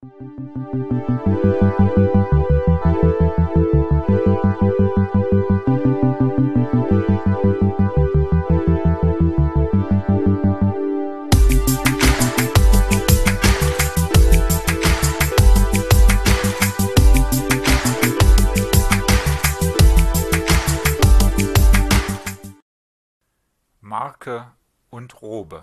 Marke und Robe.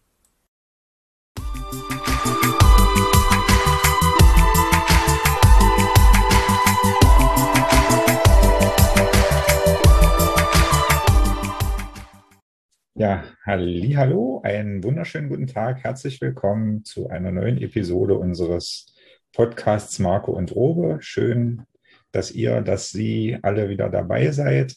Ja, hallihallo, einen wunderschönen guten Tag. Herzlich willkommen zu einer neuen Episode unseres Podcasts Marke und Robe. Schön, dass Sie alle wieder dabei seid.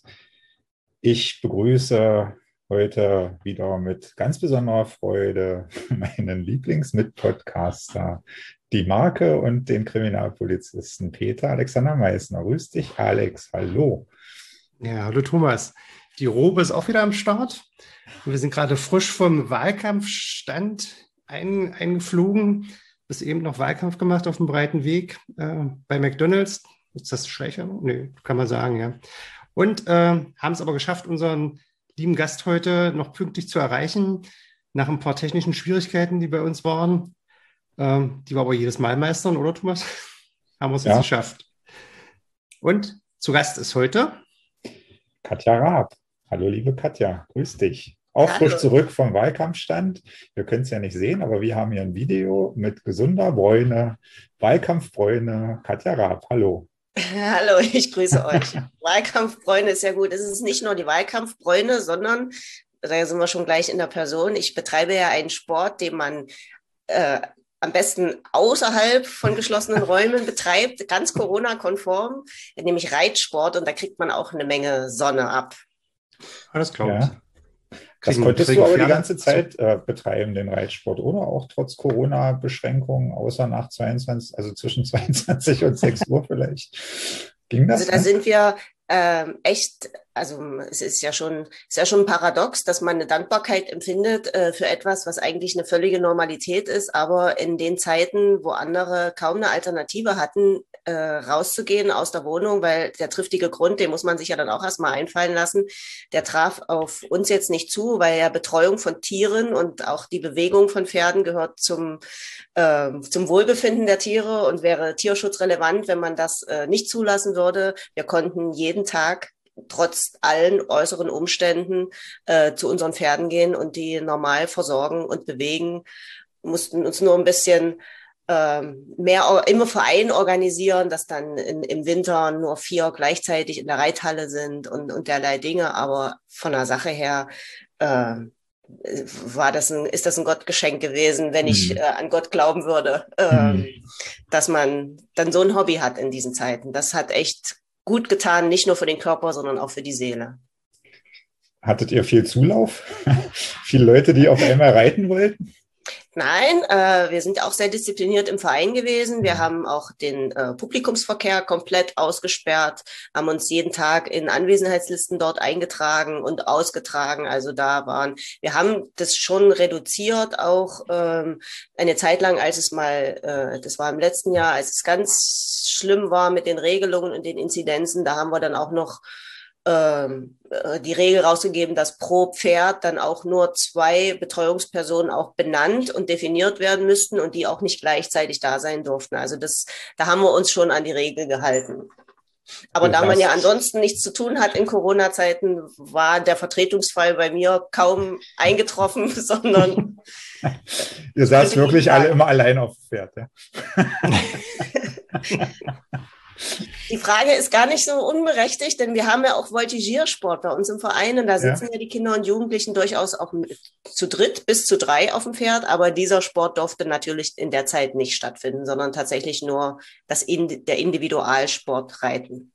Ich begrüße heute wieder mit ganz besonderer Freude meinen Lieblingsmitpodcaster, die Marke und den Kriminalpolizisten Peter Alexander Meissner. Grüß dich, Alex. Hallo. Ja, hallo Thomas. Die Robe ist auch wieder am Start. Wir sind gerade frisch vom Wahlkampfstand eingeflogen. Bis eben noch Wahlkampf gemacht auf dem breiten Weg bei McDonald's. Ist das schwächer? Nee, kann man sagen, ja. Und haben es aber geschafft, unseren lieben Gast heute noch pünktlich zu erreichen, nach ein paar technischen Schwierigkeiten, die bei uns waren. Die wir aber jedes Mal meistern, oder Thomas? Haben wir es jetzt geschafft. Und zu Gast ist heute Katja Raab. Hallo, liebe Katja, grüß dich. Auch frisch zurück vom Wahlkampfstand. Wir können es ja nicht sehen, aber wir haben hier ein Video mit gesunder Bräune, Wahlkampfbräune. Katja Raab, hallo. Hallo, ich grüße euch. Wahlkampfbräune ist ja gut. Es ist nicht nur die Wahlkampfbräune, sondern, da sind wir schon gleich in der Person, ich betreibe ja einen Sport, den man am besten außerhalb von geschlossenen Räumen betreibt, ganz Corona-konform, nämlich Reitsport, und da kriegt man auch eine Menge Sonne ab. Das glaube ich. Ja. Das konntest du aber die ganze Zeit betreiben, den Reitsport, oder? Auch trotz Corona-Beschränkungen, außer nach 22, also zwischen 22 und 6 Uhr vielleicht. Ging das? Also da sind wir echt, also es ist ja schon ein Paradox, dass man eine Dankbarkeit empfindet für etwas, was eigentlich eine völlige Normalität ist, aber in den Zeiten, wo andere kaum eine Alternative hatten, rauszugehen aus der Wohnung, weil der triftige Grund, den muss man sich ja dann auch erstmal einfallen lassen, der traf auf uns jetzt nicht zu, weil ja Betreuung von Tieren und auch die Bewegung von Pferden gehört zum Wohlbefinden der Tiere und wäre tierschutzrelevant, wenn man das nicht zulassen würde. Wir konnten jeden Tag trotz allen äußeren Umständen zu unseren Pferden gehen und die normal versorgen und bewegen, mussten uns nur ein bisschen mehr im Verein organisieren, dass dann im Winter nur 4 gleichzeitig in der Reithalle sind und derlei Dinge. Aber von der Sache her ist das ein Gottgeschenk gewesen, wenn ich an Gott glauben würde, dass man dann so ein Hobby hat in diesen Zeiten. Das hat echt gut getan, nicht nur für den Körper, sondern auch für die Seele. Hattet ihr viel Zulauf? Viele Leute, die auf einmal reiten wollten? Nein, wir sind auch sehr diszipliniert im Verein gewesen. Wir haben auch den Publikumsverkehr komplett ausgesperrt, haben uns jeden Tag in Anwesenheitslisten dort eingetragen und ausgetragen. Also wir haben das schon reduziert, auch eine Zeit lang, als es mal, das war im letzten Jahr, als es ganz schlimm war mit den Regelungen und den Inzidenzen, da haben wir dann auch noch die Regel rausgegeben, dass pro Pferd dann auch nur 2 Betreuungspersonen auch benannt und definiert werden müssten und die auch nicht gleichzeitig da sein durften. Also da haben wir uns schon an die Regel gehalten. Aber da man ja ansonsten nichts zu tun hat in Corona-Zeiten, war der Vertretungsfall bei mir kaum eingetroffen, sondern... Ihr saßt wirklich alle immer allein auf dem Pferd, ja? Die Frage ist gar nicht so unberechtigt, denn wir haben ja auch Voltigiersport bei uns im Verein und da sitzen ja die Kinder und Jugendlichen durchaus auch zu dritt bis zu 3 auf dem Pferd, aber dieser Sport durfte natürlich in der Zeit nicht stattfinden, sondern tatsächlich nur der Individualsport Reiten.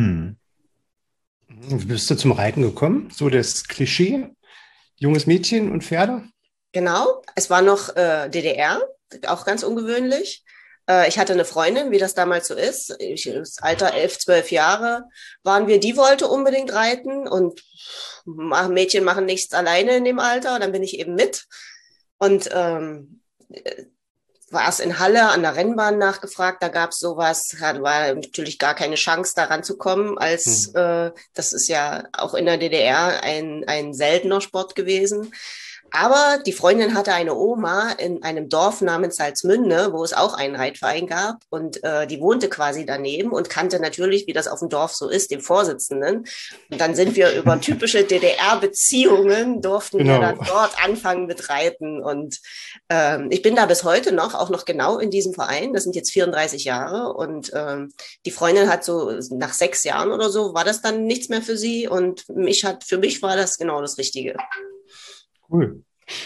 Wie bist du zum Reiten gekommen? So das Klischee, junges Mädchen und Pferde? Genau, es war noch DDR, auch ganz ungewöhnlich. Ich hatte eine Freundin, wie das damals so ist. Das Alter 11, 12 Jahre waren wir. Die wollte unbedingt reiten und Mädchen machen nichts alleine in dem Alter. Dann bin ich eben mit. Und war es in Halle an der Rennbahn nachgefragt, da gab es sowas, war natürlich gar keine Chance, da ranzukommen, als das ist ja auch in der DDR ein seltener Sport gewesen. Aber die Freundin hatte eine Oma in einem Dorf namens Salzmünde, wo es auch einen Reitverein gab. Und die wohnte quasi daneben und kannte natürlich, wie das auf dem Dorf so ist, den Vorsitzenden. Und dann sind wir über typische DDR-Beziehungen, durften wir dann dort anfangen mit Reiten. Und ich bin da bis heute auch noch genau in diesem Verein. Das sind jetzt 34 Jahre. Und die Freundin hat so nach 6 Jahren oder so, war das dann nichts mehr für sie. Und für mich war das genau das Richtige. Cool.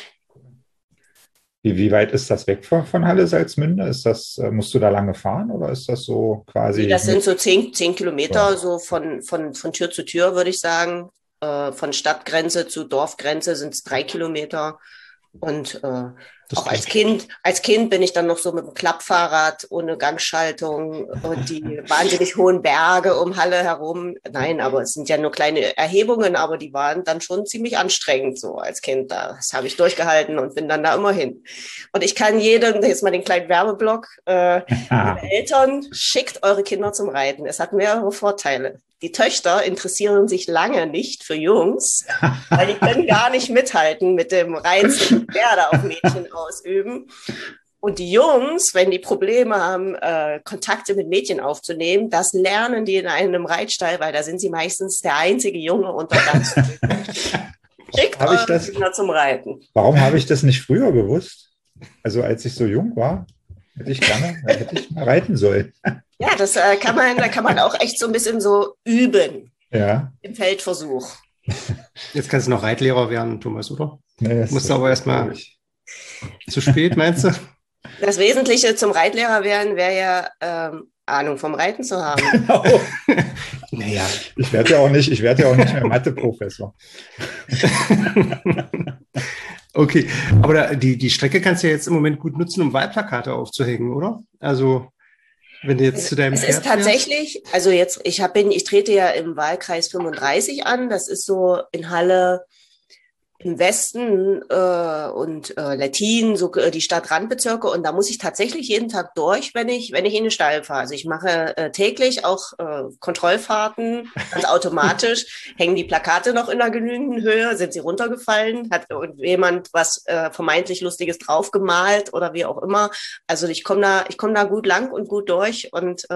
Wie weit ist das weg von Halle Salzmünde? Musst du da lange fahren oder ist das so quasi? Das sind so 10 Kilometer, ja. So von Tür zu Tür, würde ich sagen. Von Stadtgrenze zu Dorfgrenze sind es 3 Kilometer. Und auch als Kind bin ich dann noch so mit dem Klappfahrrad ohne Gangschaltung und die wahnsinnig hohen Berge um Halle herum. Nein, aber es sind ja nur kleine Erhebungen, aber die waren dann schon ziemlich anstrengend so als Kind. Das habe ich durchgehalten und bin dann da immer hin. Und ich kann jedem, jetzt mal den kleinen Werbeblock, liebe Eltern, schickt eure Kinder zum Reiten. Es hat mehrere Vorteile. Die Töchter interessieren sich lange nicht für Jungs, weil die können gar nicht mithalten mit dem Reiz, den Pferde auf Mädchen ausüben. Und die Jungs, wenn die Probleme haben, Kontakte mit Mädchen aufzunehmen, das lernen die in einem Reitstall, weil da sind sie meistens der einzige Junge unter ganz Schickt eure Kinder zum Reiten. Warum habe ich das nicht früher gewusst? Also als ich so jung war, hätte ich mal reiten sollen. Ja, da kann man auch echt so ein bisschen so üben. Ja. Im Feldversuch. Jetzt kannst du noch Reitlehrer werden, Thomas, oder? Nee, musst du aber erstmal zu spät, meinst du? Das Wesentliche zum Reitlehrer werden wäre ja Ahnung vom Reiten zu haben. Genau. Naja, ich werde ja auch nicht mehr Mathe-Professor. Okay, aber die Strecke kannst du ja jetzt im Moment gut nutzen, um Wahlplakate aufzuhängen, oder? Also wenn du jetzt zu deinem Pferd ist tatsächlich, also jetzt, ich trete ja im Wahlkreis 35 an, das ist so in Halle im Westen und Lettin, so die Stadtrandbezirke, und da muss ich tatsächlich jeden Tag durch, wenn ich in den Stall fahre. Also ich mache täglich auch Kontrollfahrten, ganz automatisch, hängen die Plakate noch in einer genügenden Höhe, sind sie runtergefallen, hat jemand was vermeintlich Lustiges draufgemalt oder wie auch immer. Also ich komme da gut lang und gut durch und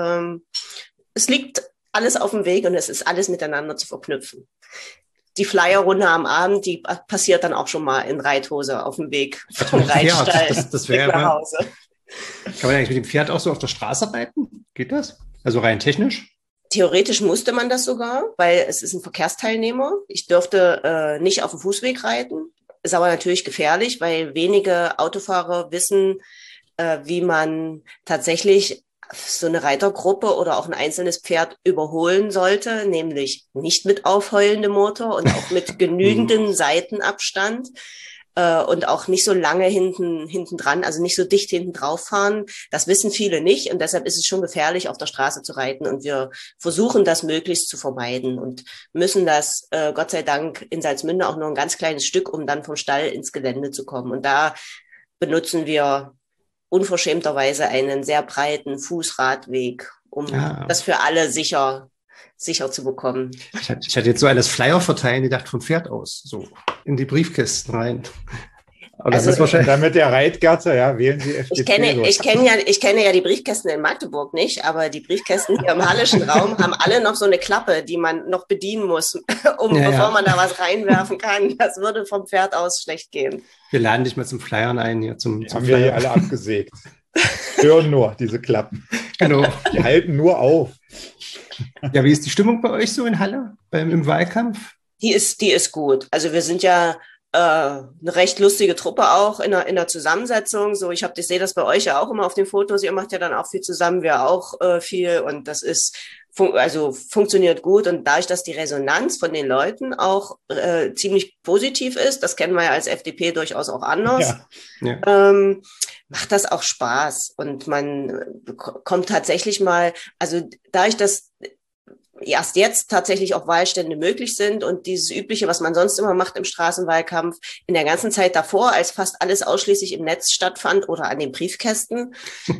es liegt alles auf dem Weg und es ist alles miteinander zu verknüpfen. Die Flyerrunde am Abend, die passiert dann auch schon mal in Reithose auf dem Weg vom Reitstall das wäre nach Hause. Kann man eigentlich mit dem Pferd auch so auf der Straße reiten? Geht das? Also rein technisch? Theoretisch musste man das sogar, weil es ist ein Verkehrsteilnehmer. Ich dürfte nicht auf dem Fußweg reiten. Ist aber natürlich gefährlich, weil wenige Autofahrer wissen, wie man tatsächlich so eine Reitergruppe oder auch ein einzelnes Pferd überholen sollte, nämlich nicht mit aufheulendem Motor und auch mit genügendem Seitenabstand und auch nicht so lange hinten dran, also nicht so dicht hinten drauf fahren. Das wissen viele nicht und deshalb ist es schon gefährlich, auf der Straße zu reiten und wir versuchen das möglichst zu vermeiden und müssen das Gott sei Dank in Salzmünde auch nur ein ganz kleines Stück, um dann vom Stall ins Gelände zu kommen. Und da benutzen wir unverschämterweise einen sehr breiten Fußradweg, um das für alle sicher zu bekommen. Ich hatte jetzt so eines Flyer verteilen, gedacht vom Pferd aus, so in die Briefkästen rein. Aber das ist wahrscheinlich damit der Reitgärte, ja, wählen Sie FDP. Ich kenne ja die Briefkästen in Magdeburg nicht, aber die Briefkästen hier im hallischen Raum haben alle noch so eine Klappe, die man noch bedienen muss, bevor man da was reinwerfen kann. Das würde vom Pferd aus schlecht gehen. Wir laden dich mal zum Flyern ein hier zum haben wir hier alle abgesägt. Hören nur diese Klappen. Genau. Die halten nur auf. Ja, wie ist die Stimmung bei euch so in Halle im Wahlkampf? Die ist gut. Also wir sind ja eine recht lustige Truppe auch in der Zusammensetzung. So, ich sehe das bei euch ja auch immer auf den Fotos. Ihr macht ja dann auch viel zusammen, wir auch viel. Und das ist funktioniert gut. Und dadurch, dass die Resonanz von den Leuten auch ziemlich positiv ist, das kennen wir ja als FDP durchaus auch anders, macht das auch Spaß. Und man kommt tatsächlich mal, also dadurch, dass erst jetzt tatsächlich auch Wahlstände möglich sind und dieses Übliche, was man sonst immer macht im Straßenwahlkampf, in der ganzen Zeit davor, als fast alles ausschließlich im Netz stattfand oder an den Briefkästen,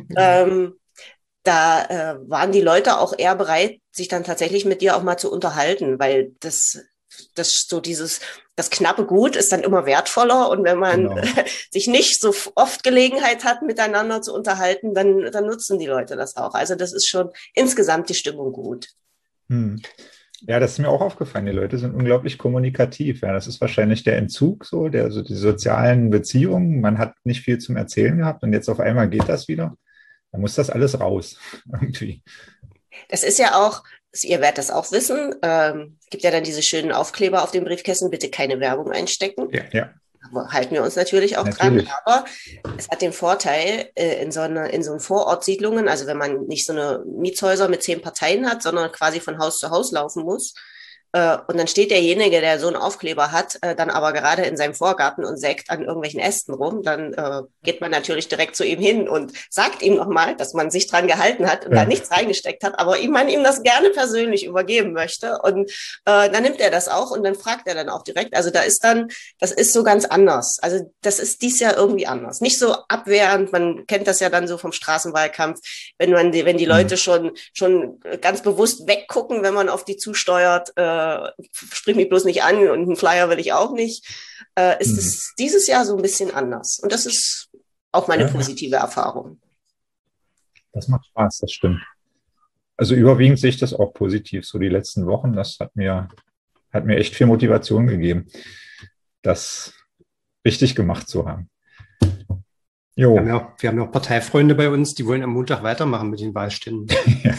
da waren die Leute auch eher bereit, sich dann tatsächlich mit dir auch mal zu unterhalten, weil das knappe Gut ist dann immer wertvoller und wenn man sich nicht so oft Gelegenheit hat, miteinander zu unterhalten, dann nutzen die Leute das auch. Also das ist schon insgesamt die Stimmung gut. Ja, das ist mir auch aufgefallen. Die Leute sind unglaublich kommunikativ. Ja, das ist wahrscheinlich der Entzug so, die sozialen Beziehungen. Man hat nicht viel zum Erzählen gehabt und jetzt auf einmal geht das wieder. Da muss das alles raus irgendwie. Das ist ja auch, ihr werdet das auch wissen, gibt ja dann diese schönen Aufkleber auf den Briefkästen, bitte keine Werbung einstecken. Ja. Halten wir uns natürlich auch dran, aber es hat den Vorteil, in so Vorortsiedlungen, also wenn man nicht so eine Mietshäuser mit 10 Parteien hat, sondern quasi von Haus zu Haus laufen muss, und dann steht derjenige, der so einen Aufkleber hat, dann aber gerade in seinem Vorgarten und sägt an irgendwelchen Ästen rum, dann geht man natürlich direkt zu ihm hin und sagt ihm nochmal, dass man sich dran gehalten hat und da nichts reingesteckt hat, aber man ihm das gerne persönlich übergeben möchte. Und dann nimmt er das auch und dann fragt er dann auch direkt. Also das ist so ganz anders. Also das ist dies Jahr irgendwie anders. Nicht so abwehrend, man kennt das ja dann so vom Straßenwahlkampf, wenn die Leute schon ganz bewusst weggucken, wenn man auf die zusteuert, sprich mich bloß nicht an und einen Flyer will ich auch nicht, ist es dieses Jahr so ein bisschen anders. Und das ist auch meine positive Erfahrung. Das macht Spaß, das stimmt. Also überwiegend sehe ich das auch positiv. So die letzten Wochen, das hat mir echt viel Motivation gegeben, das richtig gemacht zu haben. Jo. Wir haben ja auch Parteifreunde bei uns, die wollen am Montag weitermachen mit den Wahlständen.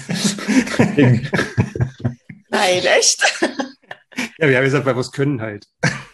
Nein, echt? Ja, wir haben gesagt, weil wir es können halt.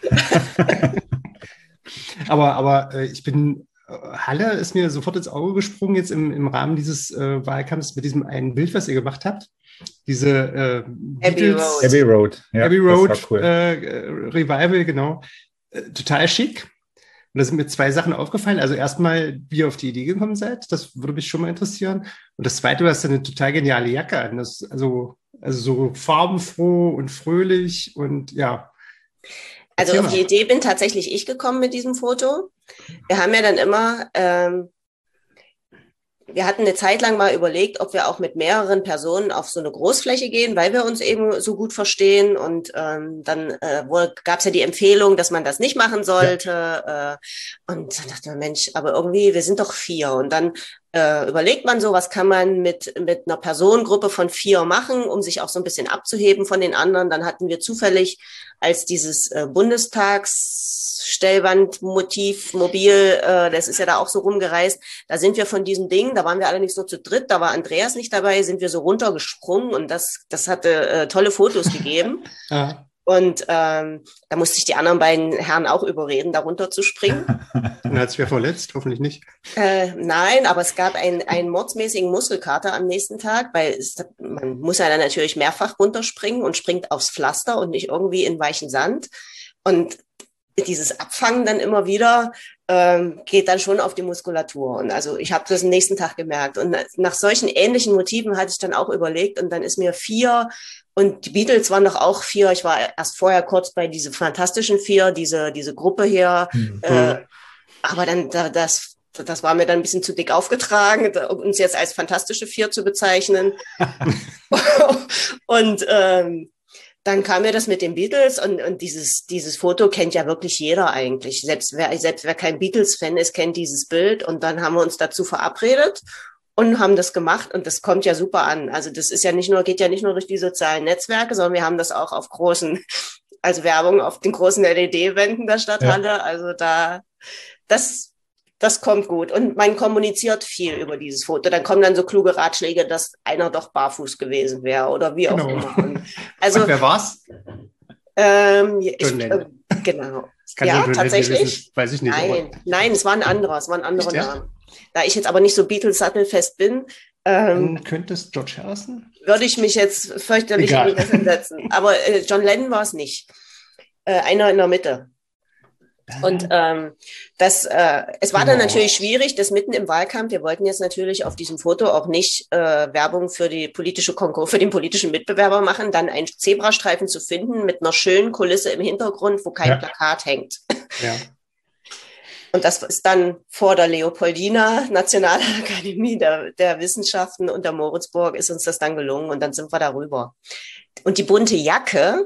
aber ich bin, Halle ist mir sofort ins Auge gesprungen jetzt im Rahmen dieses Wahlkampfs mit diesem einen Bild, was ihr gemacht habt. Diese Abbey Road. Ja, Abbey Road cool. Revival, genau. Total schick. Und da sind mir 2 Sachen aufgefallen. Also erstmal, wie ihr auf die Idee gekommen seid. Das würde mich schon mal interessieren. Und das Zweite, du hast eine total geniale Jacke an. Also so farbenfroh und fröhlich und ja. Also auf die Idee bin tatsächlich ich gekommen mit diesem Foto. Wir haben ja dann immer, wir hatten eine Zeit lang mal überlegt, ob wir auch mit mehreren Personen auf so eine Großfläche gehen, weil wir uns eben so gut verstehen. Und dann gab es ja die Empfehlung, dass man das nicht machen sollte. Ja. Und dann dachte man, Mensch, aber irgendwie, wir sind doch 4. Und dann überlegt man so, was kann man mit einer Personengruppe von 4 machen, um sich auch so ein bisschen abzuheben von den anderen. Dann hatten wir zufällig als dieses Bundestagsstellwandmotiv mobil, das ist ja da auch so rumgereist, da sind wir von diesem Ding, da waren wir alle nicht so zu dritt, da war Andreas nicht dabei, sind wir so runtergesprungen und das hatte tolle Fotos gegeben. Ja. Und da musste ich die anderen beiden Herren auch überreden, da runterzuspringen. Und hat sich wer verletzt? Hoffentlich nicht. Nein, aber es gab einen mordsmäßigen Muskelkater am nächsten Tag, weil man muss ja dann natürlich mehrfach runterspringen und springt aufs Pflaster und nicht irgendwie in weichen Sand. Und dieses Abfangen dann immer wieder geht dann schon auf die Muskulatur. Und also ich habe das am nächsten Tag gemerkt. Und nach solchen ähnlichen Motiven hatte ich dann auch überlegt und dann ist mir 4 und die Beatles waren doch auch 4. Ich war erst vorher kurz bei diese Fantastischen 4, diese Gruppe hier. Aber dann das war mir dann ein bisschen zu dick aufgetragen, uns jetzt als Fantastische 4 zu bezeichnen. Und dann kam mir das mit den Beatles und dieses Foto kennt ja wirklich jeder eigentlich. Selbst wer kein Beatles-Fan ist, kennt dieses Bild. Und dann haben wir uns dazu verabredet und haben das gemacht und das kommt ja super an. Also das ist ja geht ja nicht nur durch die sozialen Netzwerke, sondern wir haben das auch auf als Werbung auf den großen LED-Wänden der Stadthalle. Ja. Also das kommt gut. Und man kommuniziert viel über dieses Foto. Dann kommen dann so kluge Ratschläge, dass einer doch barfuß gewesen wäre oder wie auch immer. Und wer war's? Genau. Ja, tatsächlich. Weiß ich nicht. Nein, es war ein anderer Name. Da ich jetzt aber nicht so Beatles-sattelfest bin, könnte es George Harrison? Würde ich mich jetzt fürchterlich hinsetzen. Aber John Lennon war es nicht. Einer in der Mitte. Und es war dann natürlich schwierig, das mitten im Wahlkampf. Wir wollten jetzt natürlich auf diesem Foto auch nicht Werbung für die politische Konkurs, für den politischen Mitbewerber machen, dann einen Zebrastreifen zu finden mit einer schönen Kulisse im Hintergrund, wo kein Plakat hängt. Ja. Und das ist dann vor der Leopoldina Nationalakademie der Wissenschaften und der Moritzburg ist uns das dann gelungen und dann sind wir darüber. Und die bunte Jacke,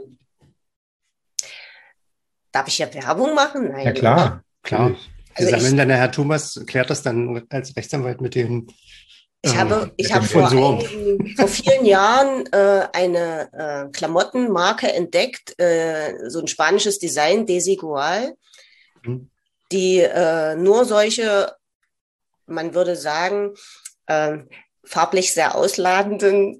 darf ich ja Werbung machen? Nein. Ja, klar. Klar. Wir sammeln dann, Herr Thomas klärt das dann als Rechtsanwalt mit den Ich habe vor vielen Jahren eine Klamottenmarke entdeckt, so ein spanisches Design, Desigual, die nur solche, man würde sagen, farblich sehr ausladenden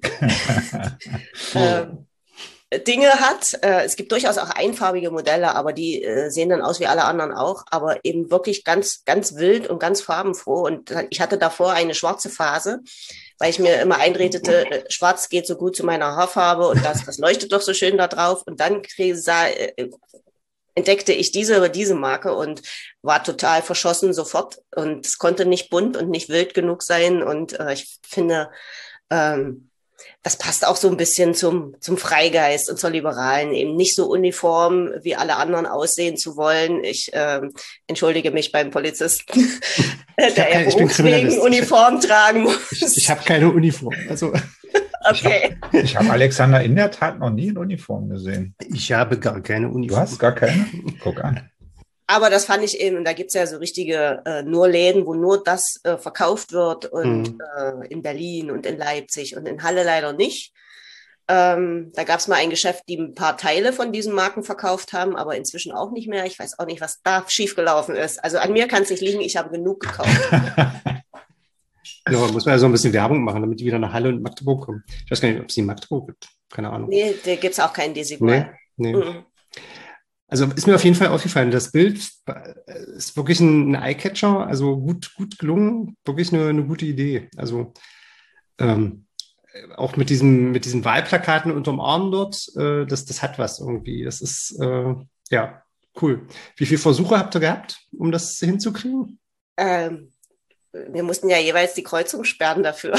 Dinge hat. Es gibt durchaus auch einfarbige Modelle, aber die sehen dann aus wie alle anderen auch, aber eben wirklich ganz, ganz wild und ganz farbenfroh. Und ich hatte davor eine schwarze Phase, weil ich mir immer einredete, schwarz geht so gut zu meiner Haarfarbe und das leuchtet doch so schön da drauf. Und dann entdeckte ich diese Marke und war total verschossen sofort. Und es konnte nicht bunt und nicht wild genug sein. Und ich finde, das passt auch so ein bisschen zum Freigeist und zur Liberalen, eben nicht so uniform wie alle anderen aussehen zu wollen. Ich entschuldige mich beim Polizisten, der ja berufswegen Uniform tragen muss. Ich habe keine Uniform. Also okay. Ich habe Alexander in der Tat noch nie in Uniform gesehen. Ich habe gar keine Uniform. Du hast gar keine? Guck an. Aber das fand ich eben, da gibt's ja so richtige nur Läden, wo nur das verkauft wird und in Berlin und in Leipzig und in Halle leider nicht. Da gab's mal ein Geschäft, die ein paar Teile von diesen Marken verkauft haben, aber inzwischen auch nicht mehr. Ich weiß auch nicht, was da schiefgelaufen ist. Also an mir kann es nicht liegen, ich habe genug gekauft. Ja, muss man ja so ein bisschen Werbung machen, damit die wieder nach Halle und Magdeburg kommen. Ich weiß gar nicht, ob es die in Magdeburg gibt. Keine Ahnung. Nee, da gibt's auch keinen Desigual. Nee. Also ist mir auf jeden Fall aufgefallen, das Bild ist wirklich ein Eyecatcher, also gut gelungen, wirklich eine gute Idee. Also auch mit diesen Wahlplakaten unterm Arm dort, das hat was irgendwie. Das ist ja cool. Wie viele Versuche habt ihr gehabt, um das hinzukriegen? Wir mussten ja jeweils die Kreuzung sperren dafür.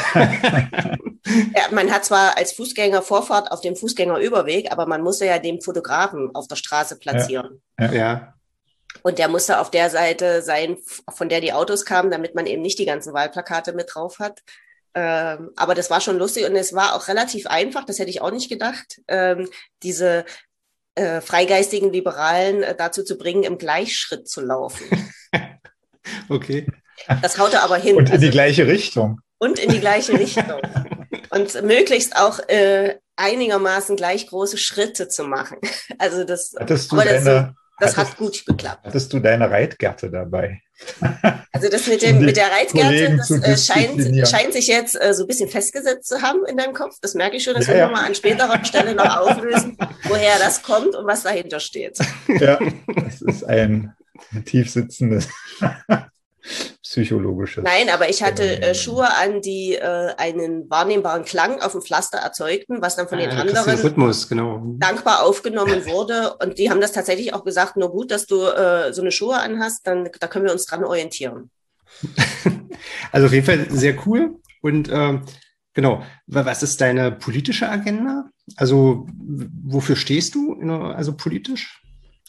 Ja, man hat zwar als Fußgänger Vorfahrt auf dem Fußgängerüberweg, aber man musste ja den Fotografen auf der Straße platzieren. Ja. Und der musste auf der Seite sein, von der die Autos kamen, damit man eben nicht die ganzen Wahlplakate mit drauf hat. Aber das war schon lustig und es war auch relativ einfach, das hätte ich auch nicht gedacht, diese freigeistigen Liberalen dazu zu bringen, im Gleichschritt zu laufen. Okay. Das haute aber hin. Und in die gleiche Richtung. Und in die gleiche Richtung. Und möglichst auch einigermaßen gleich große Schritte zu machen. Also das hat gut geklappt. Hattest du deine Reitgerte dabei? Also das mit der Reitgerte, das scheint sich jetzt so ein bisschen festgesetzt zu haben in deinem Kopf. Das merke ich schon, das werden wir mal an späterer Stelle noch auflösen, woher das kommt und was dahinter steht. Ja, das ist ein tief sitzendes psychologisches. Nein, aber ich hatte Schuhe an, die einen wahrnehmbaren Klang auf dem Pflaster erzeugten, was dann von den anderen Rhythmus, genau, dankbar aufgenommen wurde. Und die haben das tatsächlich auch gesagt, nur gut, dass du so eine Schuhe anhast, da können wir uns dran orientieren. Also auf jeden Fall sehr cool. Und genau, was ist deine politische Agenda? Also wofür stehst du, also politisch?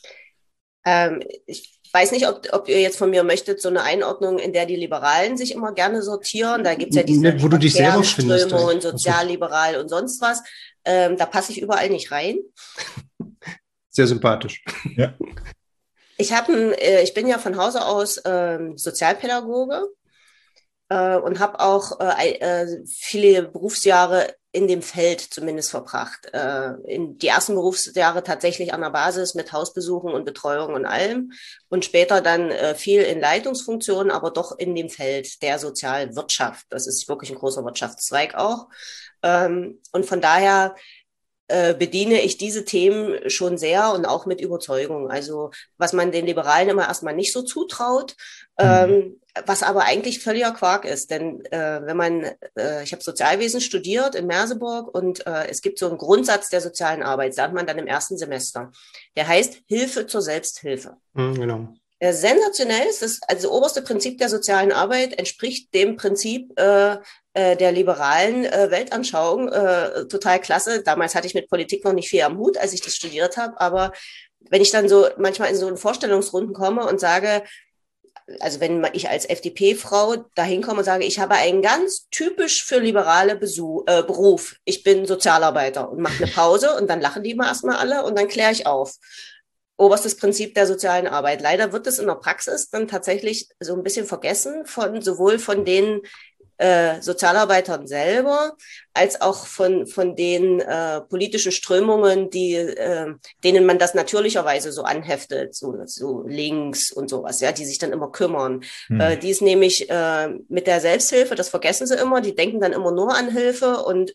Ich weiß nicht, ob ihr jetzt von mir möchtet, so eine Einordnung, in der die Liberalen sich immer gerne sortieren. Da gibt es ja diese wo du dich selber findest, Strömungen, sozialliberal und sonst was. Da passe ich überall nicht rein. Sehr sympathisch. Ja. Ich bin ja von Hause aus Sozialpädagoge und habe auch viele Berufsjahre in dem Feld zumindest verbracht. In die ersten Berufsjahre tatsächlich an der Basis mit Hausbesuchen und Betreuung und allem und später dann viel in Leitungsfunktionen, aber doch in dem Feld der Sozialwirtschaft. Das ist wirklich ein großer Wirtschaftszweig auch. Und von daher bediene ich diese Themen schon sehr und auch mit Überzeugung. Also was man den Liberalen immer erstmal nicht so zutraut, was aber eigentlich völliger Quark ist. Denn ich habe Sozialwesen studiert in Merseburg und es gibt so einen Grundsatz der sozialen Arbeit, sagt man dann im ersten Semester. Der heißt Hilfe zur Selbsthilfe. Genau. Sensationell ist das, also oberste Prinzip der sozialen Arbeit entspricht dem Prinzip der liberalen Weltanschauung. Total klasse. Damals hatte ich mit Politik noch nicht viel am Hut, als ich das studiert habe. Aber wenn ich dann so manchmal in so einen Vorstellungsrunden komme und sage, also wenn ich als FDP-Frau dahin komme und sage, ich habe einen ganz typisch für liberale Beruf. Ich bin Sozialarbeiter und mache eine Pause und dann lachen die immer erstmal alle und dann kläre ich auf. Oberstes Prinzip der sozialen Arbeit. Leider wird es in der Praxis dann tatsächlich so ein bisschen vergessen sowohl von den Sozialarbeitern selber, als auch von den politischen Strömungen, denen man das natürlicherweise so anheftet, so links und sowas, ja, die sich dann immer kümmern. Die ist nämlich mit der Selbsthilfe, das vergessen sie immer, die denken dann immer nur an Hilfe und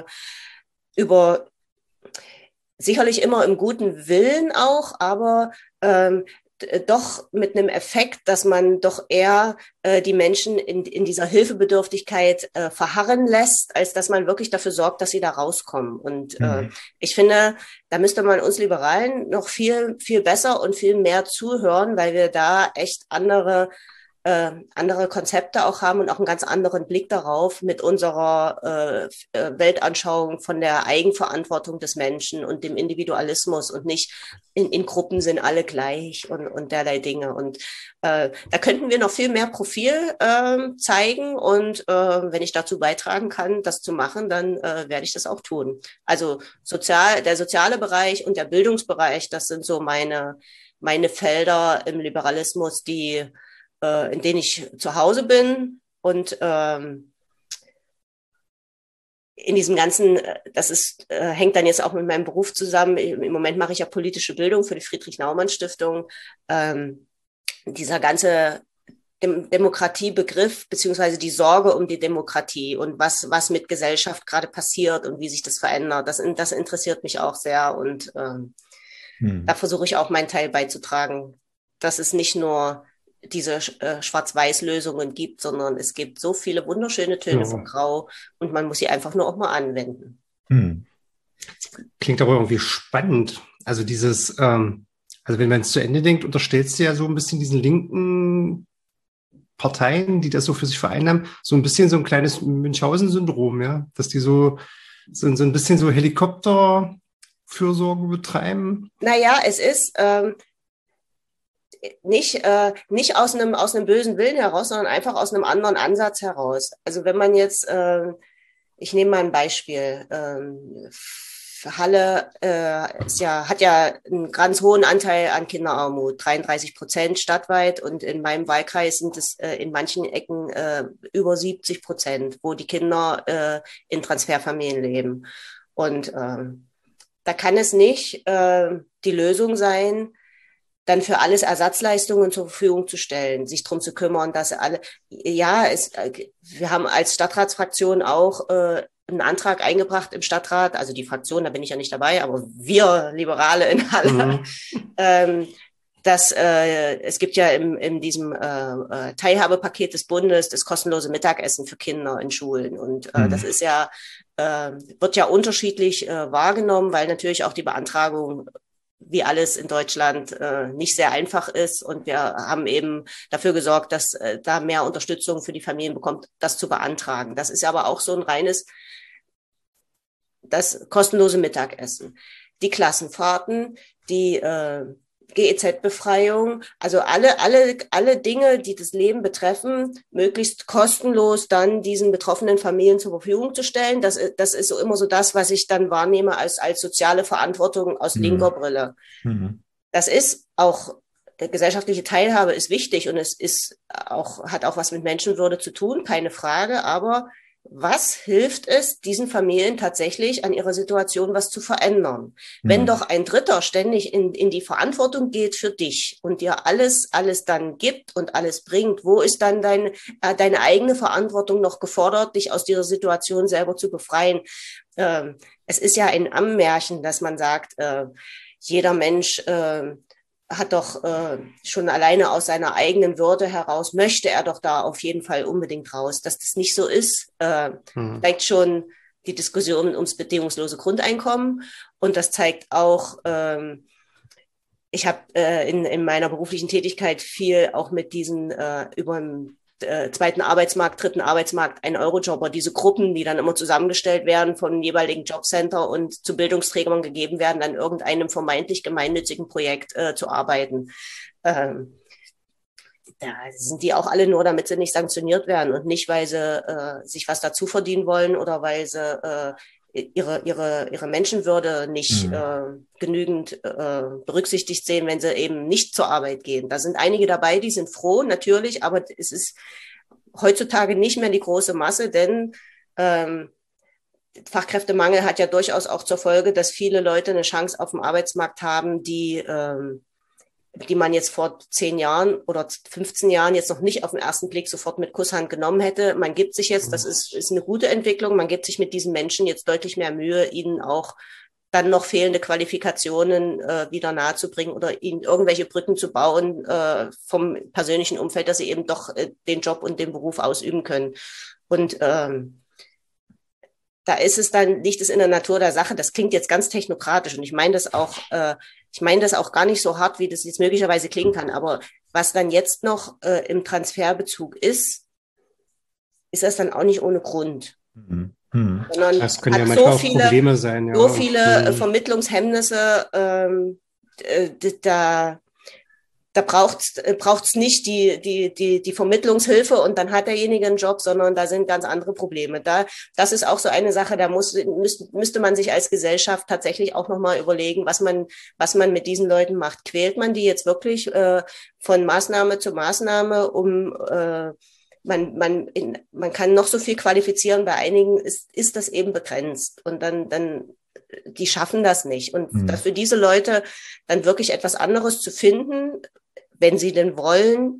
sicherlich immer im guten Willen auch, aber doch mit einem Effekt, dass man doch eher die Menschen in dieser Hilfebedürftigkeit verharren lässt, als dass man wirklich dafür sorgt, dass sie da rauskommen. Und ich finde, da müsste man uns Liberalen noch viel, viel besser und viel mehr zuhören, weil wir da echt andere Konzepte auch haben und auch einen ganz anderen Blick darauf mit unserer Weltanschauung von der Eigenverantwortung des Menschen und dem Individualismus und nicht in Gruppen sind alle gleich und derlei Dinge. Und da könnten wir noch viel mehr Profil zeigen und wenn ich dazu beitragen kann, das zu machen, dann werde ich das auch tun. Also der soziale Bereich und der Bildungsbereich, das sind so meine Felder im Liberalismus, in denen ich zu Hause bin und in diesem ganzen, hängt dann jetzt auch mit meinem Beruf zusammen. Im Moment mache ich ja politische Bildung für die Friedrich-Naumann-Stiftung. Dieser ganze Demokratiebegriff beziehungsweise die Sorge um die Demokratie und was mit Gesellschaft gerade passiert und wie sich das verändert, das interessiert mich auch sehr und da versuche ich auch meinen Teil beizutragen, dass es nicht nur diese Schwarz-Weiß-Lösungen gibt, sondern es gibt so viele wunderschöne Töne von Grau und man muss sie einfach nur auch mal anwenden. Klingt aber irgendwie spannend. Also also wenn man es zu Ende denkt, unterstellst du ja so ein bisschen diesen linken Parteien, die das so für sich vereinnahmen, so ein bisschen so ein kleines Münchhausen-Syndrom, ja, dass die so ein bisschen so Helikopterfürsorge betreiben. Naja, es ist nicht aus einem bösen Willen heraus, sondern einfach aus einem anderen Ansatz heraus. Also wenn man jetzt, ich nehme mal ein Beispiel, Halle hat ja einen ganz hohen Anteil an Kinderarmut, 33% stadtweit und in meinem Wahlkreis sind es in manchen Ecken über 70%, wo die Kinder in Transferfamilien leben. Und da kann es nicht die Lösung sein, dann für alles Ersatzleistungen zur Verfügung zu stellen, sich drum zu kümmern, dass alle, wir haben als Stadtratsfraktion auch einen Antrag eingebracht im Stadtrat, also die Fraktion, da bin ich ja nicht dabei, aber wir Liberale in Halle, dass es gibt ja in diesem Teilhabepaket des Bundes das kostenlose Mittagessen für Kinder in Schulen und das ist ja, wird ja unterschiedlich wahrgenommen, weil natürlich auch die Beantragung wie alles in Deutschland nicht sehr einfach ist. Und wir haben eben dafür gesorgt, dass da mehr Unterstützung für die Familien bekommt, das zu beantragen. Das ist aber auch so ein reines, das kostenlose Mittagessen. Die Klassenfahrten, die GEZ-Befreiung, also alle Dinge, die das Leben betreffen, möglichst kostenlos dann diesen betroffenen Familien zur Verfügung zu stellen. Das ist so immer so das, was ich dann wahrnehme als soziale Verantwortung aus linker Brille. Das ist auch, gesellschaftliche Teilhabe ist wichtig und es ist auch, hat auch was mit Menschenwürde zu tun, keine Frage, aber was hilft es diesen Familien tatsächlich an ihrer Situation was zu verändern? Wenn doch ein Dritter ständig in die Verantwortung geht für dich und dir alles dann gibt und alles bringt, wo ist dann deine eigene Verantwortung noch gefordert, dich aus dieser Situation selber zu befreien? Es ist ja ein Ammärchen, dass man sagt, jeder Mensch hat doch schon alleine aus seiner eigenen Würde heraus, möchte er doch da auf jeden Fall unbedingt raus. Dass das nicht so ist, zeigt schon die Diskussion ums bedingungslose Grundeinkommen. Und das zeigt auch, ich habe in meiner beruflichen Tätigkeit viel auch mit diesen über den zweiten Arbeitsmarkt, dritten Arbeitsmarkt, 1-Euro-Jobber, diese Gruppen, die dann immer zusammengestellt werden von jeweiligen Jobcenter und zu Bildungsträgern gegeben werden, an irgendeinem vermeintlich gemeinnützigen Projekt zu arbeiten. Da sind die auch alle nur, damit sie nicht sanktioniert werden und nicht, weil sie sich was dazu verdienen wollen oder weil sie ihre Menschenwürde nicht genügend berücksichtigt sehen, wenn sie eben nicht zur Arbeit gehen. Da sind einige dabei, die sind froh, natürlich, aber es ist heutzutage nicht mehr die große Masse, denn Fachkräftemangel hat ja durchaus auch zur Folge, dass viele Leute eine Chance auf dem Arbeitsmarkt haben, die man jetzt vor 10 Jahren oder 15 Jahren jetzt noch nicht auf den ersten Blick sofort mit Kusshand genommen hätte. Man gibt sich jetzt, das ist eine gute Entwicklung, man gibt sich mit diesen Menschen jetzt deutlich mehr Mühe, ihnen auch dann noch fehlende Qualifikationen wieder nahezubringen oder ihnen irgendwelche Brücken zu bauen vom persönlichen Umfeld, dass sie eben doch den Job und den Beruf ausüben können. Und da ist es dann, liegt es in der Natur der Sache. Das klingt jetzt ganz technokratisch und ich meine das auch gar nicht so hart, wie das jetzt möglicherweise klingen kann. Aber was dann jetzt noch im Transferbezug ist das dann auch nicht ohne Grund. Sondern das können ja manchmal auch Probleme sein. Ja. So viele Vermittlungshemmnisse, da braucht's nicht die Vermittlungshilfe und dann hat derjenige einen Job, sondern da sind ganz andere Probleme. Das ist auch so eine Sache, da müsste man sich als Gesellschaft tatsächlich auch nochmal überlegen, was man mit diesen Leuten macht. Quält man die jetzt wirklich von Maßnahme zu Maßnahme, man kann noch so viel qualifizieren, bei einigen ist das eben begrenzt und dann die schaffen das nicht. Und dass für diese Leute dann wirklich etwas anderes zu finden, wenn sie denn wollen,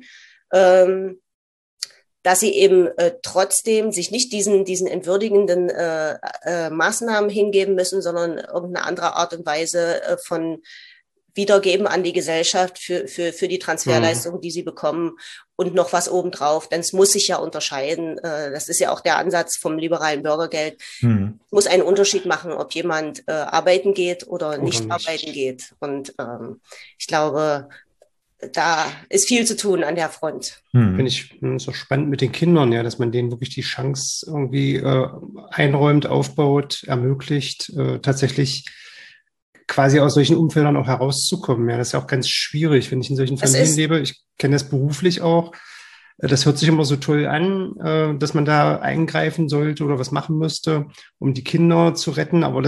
dass sie eben trotzdem sich nicht diesen entwürdigenden Maßnahmen hingeben müssen, sondern irgendeine andere Art und Weise von Wiedergeben an die Gesellschaft für die Transferleistung, die sie bekommen und noch was obendrauf. Denn es muss sich ja unterscheiden. Das ist ja auch der Ansatz vom liberalen Bürgergeld. Es muss einen Unterschied machen, ob jemand arbeiten geht oder nicht arbeiten geht. Und ich glaube, da ist viel zu tun an der Front. Finde ich so spannend mit den Kindern, ja, dass man denen wirklich die Chance irgendwie einräumt, aufbaut, ermöglicht, tatsächlich quasi aus solchen Umfeldern auch herauszukommen. Ja, das ist ja auch ganz schwierig, wenn ich in solchen Familien lebe. Ich kenne das beruflich auch. Das hört sich immer so toll an, dass man da eingreifen sollte oder was machen müsste, um die Kinder zu retten. Aber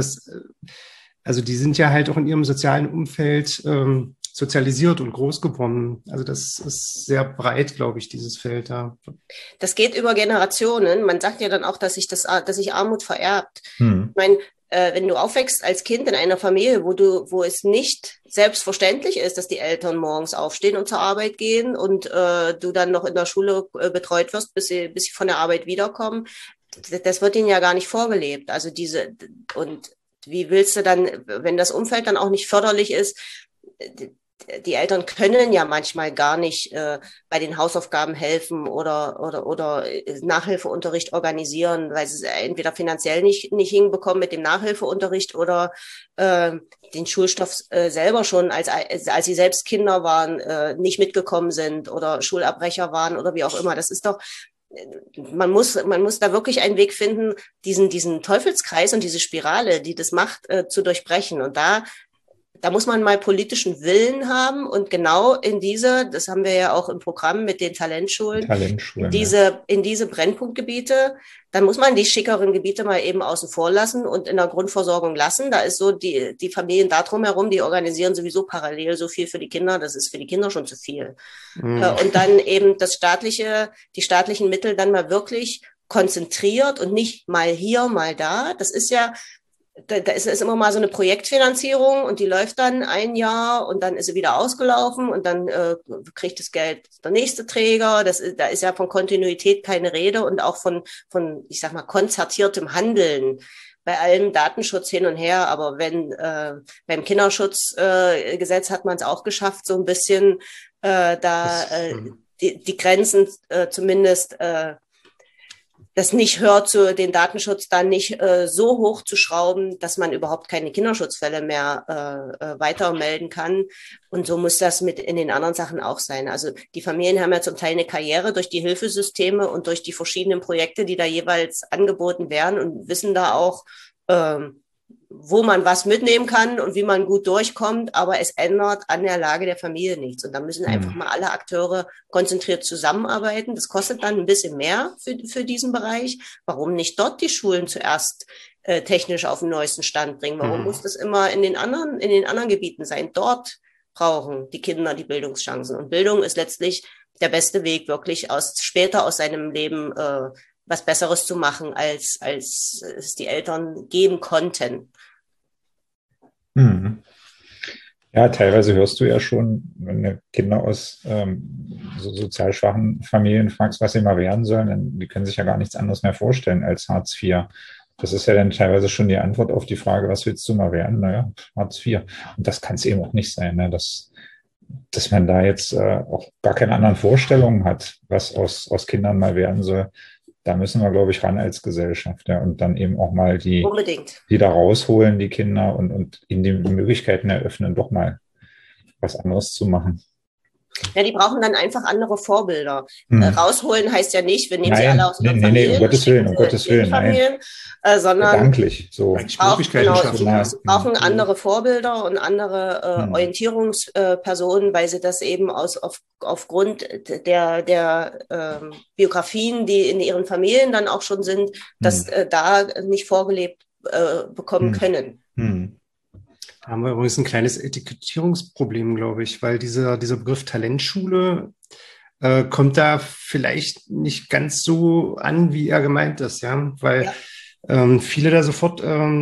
die sind ja halt auch in ihrem sozialen Umfeld sozialisiert und groß geworden. Also das ist sehr breit, glaube ich, dieses Feld da. Das geht über Generationen. Man sagt ja dann auch, dass sich Armut vererbt. Ich meine, wenn du aufwächst als Kind in einer Familie, wo es nicht selbstverständlich ist, dass die Eltern morgens aufstehen und zur Arbeit gehen und du dann noch in der Schule betreut wirst, bis sie von der Arbeit wiederkommen, das wird ihnen ja gar nicht vorgelebt. Also und wie willst du dann, wenn das Umfeld dann auch nicht förderlich ist, die Eltern können ja manchmal gar nicht bei den Hausaufgaben helfen oder Nachhilfeunterricht organisieren, weil sie es entweder finanziell nicht hinbekommen mit dem Nachhilfeunterricht oder den Schulstoff selber schon, als sie selbst Kinder waren, nicht mitgekommen sind oder Schulabbrecher waren oder wie auch immer. Das ist doch, man muss da wirklich einen Weg finden, diesen Teufelskreis und diese Spirale, die das macht, zu durchbrechen. Und da muss man mal politischen Willen haben und genau das haben wir ja auch im Programm mit den Talentschulen, in diese Brennpunktgebiete, dann muss man die schickeren Gebiete mal eben außen vor lassen und in der Grundversorgung lassen. Da ist so die Familien da drumherum, die organisieren sowieso parallel so viel für die Kinder, das ist für die Kinder schon zu viel. Und dann eben die staatlichen Mittel dann mal wirklich konzentriert und nicht mal hier, mal da. Das ist ja, da ist immer mal so eine Projektfinanzierung und die läuft dann ein Jahr und dann ist sie wieder ausgelaufen und dann kriegt das Geld der nächste Träger. Da ist ja von Kontinuität keine Rede und auch von, ich sag mal, konzertiertem Handeln. Bei allem Datenschutz hin und her, aber beim Kinderschutzgesetz hat man es auch geschafft, so ein bisschen die Grenzen zumindest das nicht hört, den Datenschutz dann nicht so hoch zu schrauben, dass man überhaupt keine Kinderschutzfälle mehr weiter melden kann. Und so muss das mit in den anderen Sachen auch sein. Also die Familien haben ja zum Teil eine Karriere durch die Hilfesysteme und durch die verschiedenen Projekte, die da jeweils angeboten werden und wissen da auch, wo man was mitnehmen kann und wie man gut durchkommt, aber es ändert an der Lage der Familie nichts. Und da müssen einfach mal alle Akteure konzentriert zusammenarbeiten. Das kostet dann ein bisschen mehr für diesen Bereich. Warum nicht dort die Schulen zuerst technisch auf den neuesten Stand bringen? Warum muss das immer in den anderen Gebieten sein? Dort brauchen die Kinder die Bildungschancen. Und Bildung ist letztlich der beste Weg, wirklich später aus seinem Leben was Besseres zu machen, als es die Eltern geben konnten. Ja, teilweise hörst du ja schon, wenn du Kinder aus so sozial schwachen Familien fragst, was sie mal werden sollen, dann die können sich ja gar nichts anderes mehr vorstellen als Hartz IV. Das ist ja dann teilweise schon die Antwort auf die Frage, was willst du mal werden? Naja, Hartz IV. Und das kann es eben auch nicht sein, ne? Dass man da jetzt auch gar keine anderen Vorstellungen hat, was aus Kindern mal werden soll. Da müssen wir, glaube ich, ran als Gesellschaft, ja, und dann eben auch mal die da rausholen, die Kinder, und ihnen die Möglichkeiten eröffnen, doch mal was anderes zu machen. Ja, die brauchen dann einfach andere Vorbilder. Rausholen heißt ja nicht, wir nehmen sie alle aus ihren Familien. Um Gottes Willen, Familien, sondern gedanklich, so. sie brauchen andere Vorbilder und andere Orientierungspersonen, weil sie das eben aufgrund der Biografien, die in ihren Familien dann auch schon sind, das da nicht vorgelebt bekommen können. Da haben wir übrigens ein kleines Etikettierungsproblem, glaube ich, weil dieser Begriff Talentschule kommt da vielleicht nicht ganz so an, wie er gemeint ist, ja, weil viele da sofort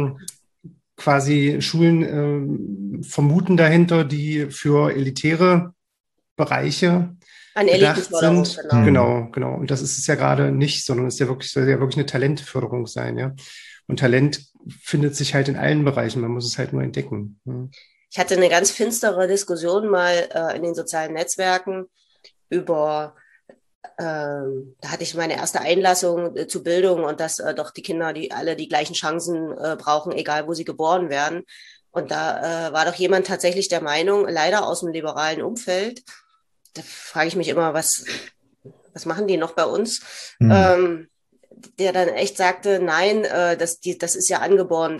quasi Schulen vermuten dahinter, die für elitäre Bereiche gedacht sind. Genau. Und das ist es ja gerade nicht, sondern es soll ja wirklich eine Talentförderung sein, ja. Und Talent findet sich halt in allen Bereichen, man muss es halt nur entdecken. Ich hatte eine ganz finstere Diskussion mal in den sozialen Netzwerken über, da hatte ich meine erste Einlassung zu Bildung und dass doch die Kinder alle die gleichen Chancen brauchen, egal wo sie geboren werden. Und da war doch jemand tatsächlich der Meinung, leider aus dem liberalen Umfeld, da frage ich mich immer, was machen die noch bei uns? Der dann echt sagte, nein, das ist ja angeboren,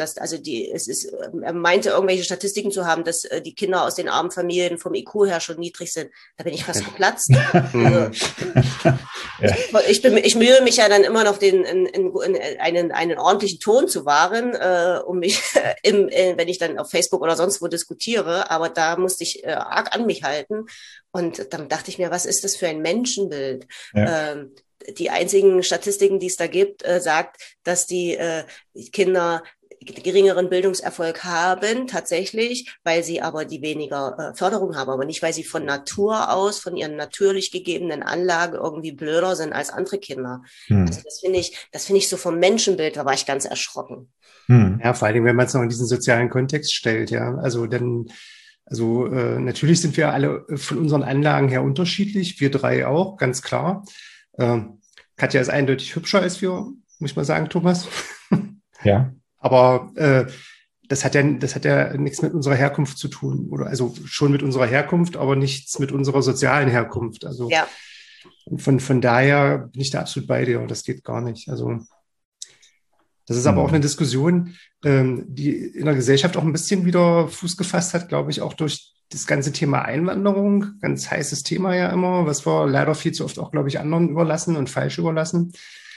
er meinte irgendwelche Statistiken zu haben, dass die Kinder aus den armen Familien vom IQ her schon niedrig sind. Da bin ich fast geplatzt. Also, ich mühe mich ja dann immer noch einen ordentlichen Ton zu wahren, um mich, wenn ich dann auf Facebook oder sonst wo diskutiere, aber da musste ich arg an mich halten und dann dachte ich mir, was ist das für ein Menschenbild? Ja. Die einzigen Statistiken, die es da gibt, sagt, dass die Kinder geringeren Bildungserfolg haben, tatsächlich, weil sie aber die weniger Förderung haben, aber nicht, weil sie von Natur aus, von ihren natürlich gegebenen Anlagen irgendwie blöder sind als andere Kinder. Also das finde ich so vom Menschenbild, da war ich ganz erschrocken. Ja, vor allem, wenn man es noch in diesen sozialen Kontext stellt, ja. Also natürlich sind wir alle von unseren Anlagen her unterschiedlich, wir drei auch, ganz klar. Katja ist eindeutig hübscher als wir, muss ich mal sagen, Thomas. Ja. Aber das hat ja nichts mit unserer Herkunft zu tun. Oder also schon mit unserer Herkunft, aber nichts mit unserer sozialen Herkunft. Also ja. Von daher bin ich da absolut bei dir. Das geht gar nicht. Also das ist aber auch eine Diskussion, die in der Gesellschaft auch ein bisschen wieder Fuß gefasst hat, glaube ich, auch durch das ganze Thema Einwanderung, ganz heißes Thema ja immer, was wir leider viel zu oft auch, glaube ich, anderen überlassen und falsch überlassen.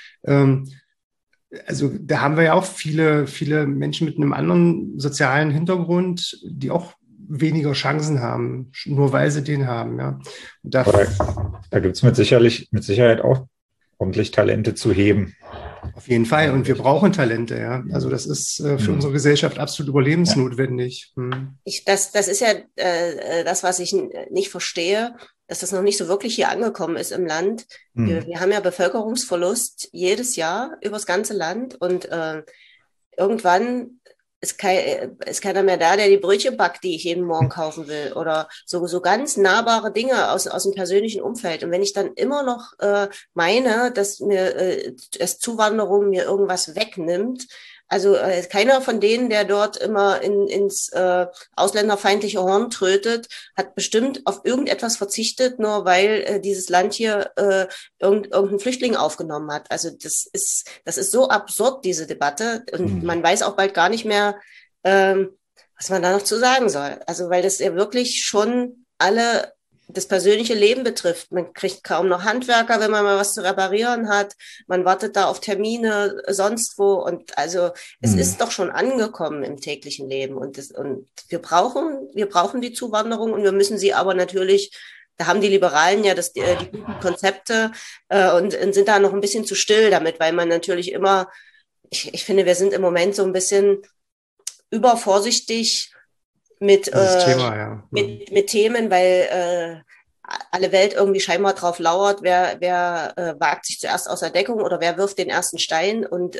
Also da haben wir ja auch viele Menschen mit einem anderen sozialen Hintergrund, die auch weniger Chancen haben, nur weil sie den haben. Ja. Da gibt es mit Sicherheit auch ordentlich Talente zu heben. Auf jeden Fall. Und wir brauchen Talente, ja. Also das ist für unsere Gesellschaft absolut überlebensnotwendig. Das ist ja das, was ich nicht verstehe, dass das noch nicht so wirklich hier angekommen ist im Land. Wir haben ja Bevölkerungsverlust jedes Jahr übers ganze Land und irgendwann ist keiner mehr da, der die Brötchen backt, die ich jeden Morgen kaufen will. Oder so ganz nahbare Dinge aus dem persönlichen Umfeld. Und wenn ich dann immer noch meine, dass Zuwanderung mir irgendwas wegnimmt, also keiner von denen, der dort immer ins ausländerfeindliche Horn trötet, hat bestimmt auf irgendetwas verzichtet, nur weil dieses Land hier irgendeinen Flüchtling aufgenommen hat. Also das ist so absurd, diese Debatte. Und man weiß auch bald gar nicht mehr, was man da noch zu sagen soll. Also weil das ja wirklich schon alle das persönliche Leben betrifft. Man kriegt kaum noch Handwerker, wenn man mal was zu reparieren hat. Man wartet da auf Termine sonst wo. Und also es ist doch schon angekommen im täglichen Leben. Und wir brauchen die Zuwanderung und wir müssen sie aber natürlich, da haben die Liberalen ja die guten Konzepte und sind da noch ein bisschen zu still damit, weil man natürlich immer, ich finde, wir sind im Moment so ein bisschen übervorsichtig mit Themen, weil alle Welt irgendwie scheinbar drauf lauert, wer wagt sich zuerst aus der Deckung oder wer wirft den ersten Stein. Und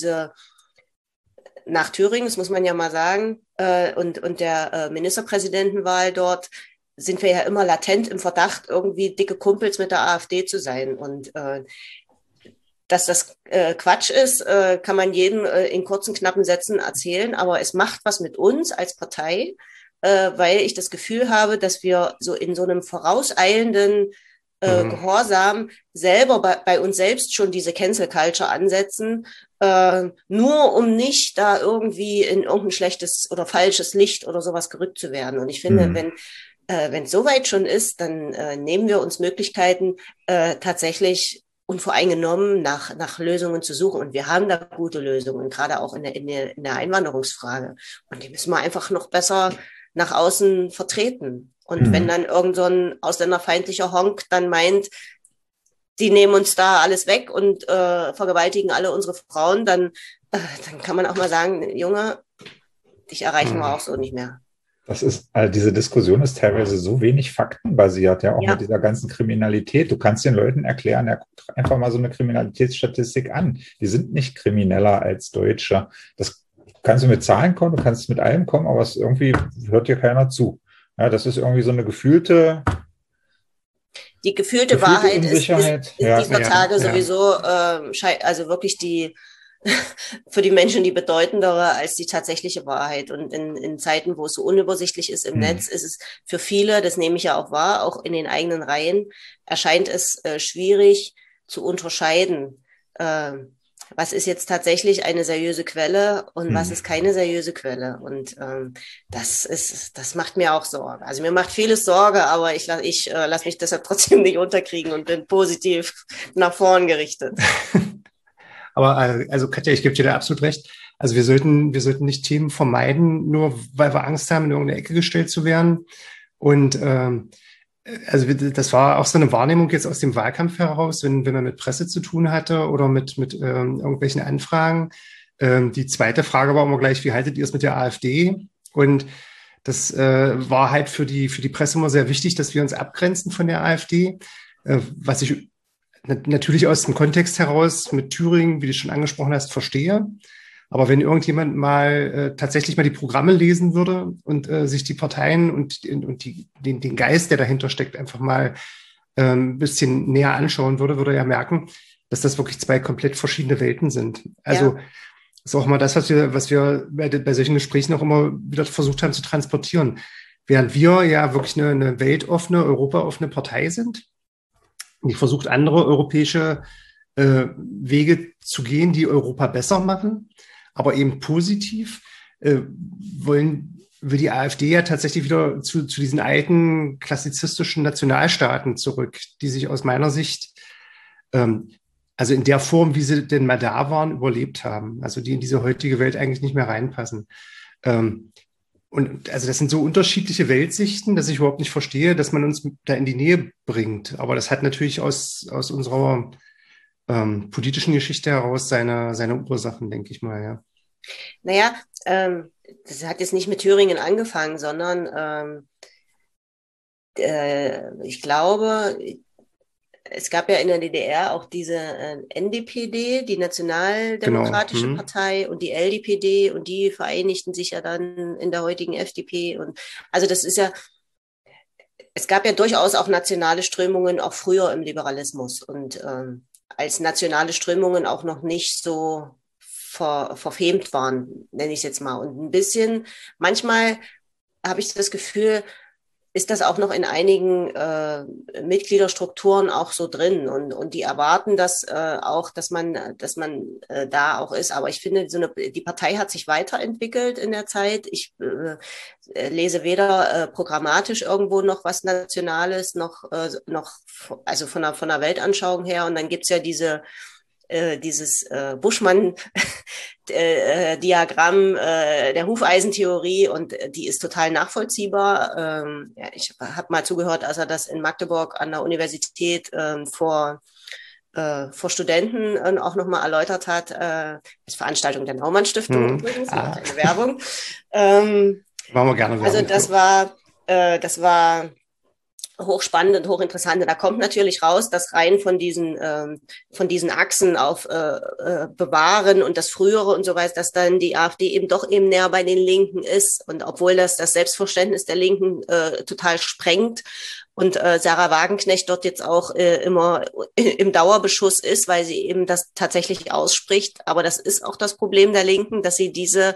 nach Thüringen, das muss man ja mal sagen, und der Ministerpräsidentenwahl dort, sind wir ja immer latent im Verdacht, irgendwie dicke Kumpels mit der AfD zu sein. Und dass das Quatsch ist, kann man jedem in kurzen, knappen Sätzen erzählen, aber es macht was mit uns als Partei, weil ich das Gefühl habe, dass wir so in so einem vorauseilenden Gehorsam selber bei uns selbst schon diese Cancel Culture ansetzen, nur um nicht da irgendwie in irgendein schlechtes oder falsches Licht oder sowas gerückt zu werden. Und ich finde, wenn es soweit schon ist, dann nehmen wir uns Möglichkeiten, tatsächlich unvoreingenommen nach Lösungen zu suchen. Und wir haben da gute Lösungen, gerade auch in der Einwanderungsfrage. Und die müssen wir einfach noch besser nach außen vertreten. Und wenn dann irgend so ein ausländerfeindlicher Honk dann meint, die nehmen uns da alles weg und vergewaltigen alle unsere Frauen, dann kann man auch mal sagen, Junge, dich erreichen wir auch so nicht mehr. Diese Diskussion ist teilweise so wenig faktenbasiert, ja, auch mit dieser ganzen Kriminalität. Du kannst den Leuten erklären, ja, guck einfach mal so eine Kriminalitätsstatistik an. Die sind nicht krimineller als Deutsche. Das kannst du mit Zahlen kommen, du kannst mit allem kommen, aber es irgendwie hört dir keiner zu. Ja, das ist irgendwie so eine gefühlte Wahrheit ist dieser Tage sowieso, also wirklich für die Menschen die bedeutendere als die tatsächliche Wahrheit. Und in Zeiten, wo es so unübersichtlich ist im Netz, ist es für viele, das nehme ich ja auch wahr, auch in den eigenen Reihen, erscheint es schwierig zu unterscheiden, was ist jetzt tatsächlich eine seriöse Quelle und was ist keine seriöse Quelle. Und das macht mir auch Sorge. Also mir macht vieles Sorge, aber ich lasse mich deshalb trotzdem nicht unterkriegen und bin positiv nach vorn gerichtet. Aber also Katja, ich gebe dir da absolut recht. Also wir sollten nicht Themen vermeiden, nur weil wir Angst haben, in irgendeine Ecke gestellt zu werden. Und also das war auch so eine Wahrnehmung jetzt aus dem Wahlkampf heraus, wenn man mit Presse zu tun hatte oder mit irgendwelchen Anfragen. Die zweite Frage war immer gleich, wie haltet ihr es mit der AfD? Und das war halt für die Presse immer sehr wichtig, dass wir uns abgrenzen von der AfD, was ich natürlich aus dem Kontext heraus mit Thüringen, wie du schon angesprochen hast, verstehe. Aber wenn irgendjemand mal tatsächlich mal die Programme lesen würde und sich die Parteien und den Geist, der dahinter steckt, einfach mal ein bisschen näher anschauen würde, würde er merken, dass das wirklich zwei komplett verschiedene Welten sind. Also ist auch mal das, was wir bei solchen Gesprächen auch immer wieder versucht haben zu transportieren. Während wir ja wirklich eine weltoffene, europaoffene Partei sind, die versucht, andere europäische Wege zu gehen, die Europa besser machen, aber eben positiv, will die AfD ja tatsächlich wieder zu diesen alten klassizistischen Nationalstaaten zurück, die sich aus meiner Sicht, also in der Form, wie sie denn mal da waren, überlebt haben, also die in diese heutige Welt eigentlich nicht mehr reinpassen. Und also das sind so unterschiedliche Weltsichten, dass ich überhaupt nicht verstehe, dass man uns da in die Nähe bringt. Aber das hat natürlich aus unserer politischen Geschichte heraus seine Ursachen, denke ich mal, ja. Naja, das hat jetzt nicht mit Thüringen angefangen, sondern ich glaube, es gab ja in der DDR auch diese NDPD, die Nationaldemokratische Genau. Partei, und die LDPD, und die vereinigten sich ja dann in der heutigen FDP. Und also das ist ja, es gab ja durchaus auch nationale Strömungen auch früher im Liberalismus, und als nationale Strömungen auch noch nicht so verfemt waren, nenne ich es jetzt mal. Und ein bisschen, manchmal habe ich das Gefühl, ist das auch noch in einigen Mitgliederstrukturen auch so drin, und die erwarten das auch, dass man da auch ist. Aber ich finde, die Partei hat sich weiterentwickelt in der Zeit. Ich lese weder programmatisch irgendwo noch was Nationales, noch also von der Weltanschauung her. Und dann gibt's ja dieses Buschmann-Diagramm der Hufeisentheorie, und die ist total nachvollziehbar. Ja, ich habe mal zugehört, als er das in Magdeburg an der Universität vor Studenten auch nochmal erläutert hat, als Veranstaltung der Naumann-Stiftung übrigens, eine Werbung. Machen wir gerne Werbung. Also das war hochspannend und hochinteressant. Und da kommt natürlich raus, dass rein von diesen Achsen auf Bewahren und das Frühere und so weiter, dass dann die AfD eben doch eben näher bei den Linken ist. Und obwohl das Selbstverständnis der Linken total sprengt und Sarah Wagenknecht dort jetzt auch immer im Dauerbeschuss ist, weil sie eben das tatsächlich ausspricht. Aber das ist auch das Problem der Linken, dass sie diese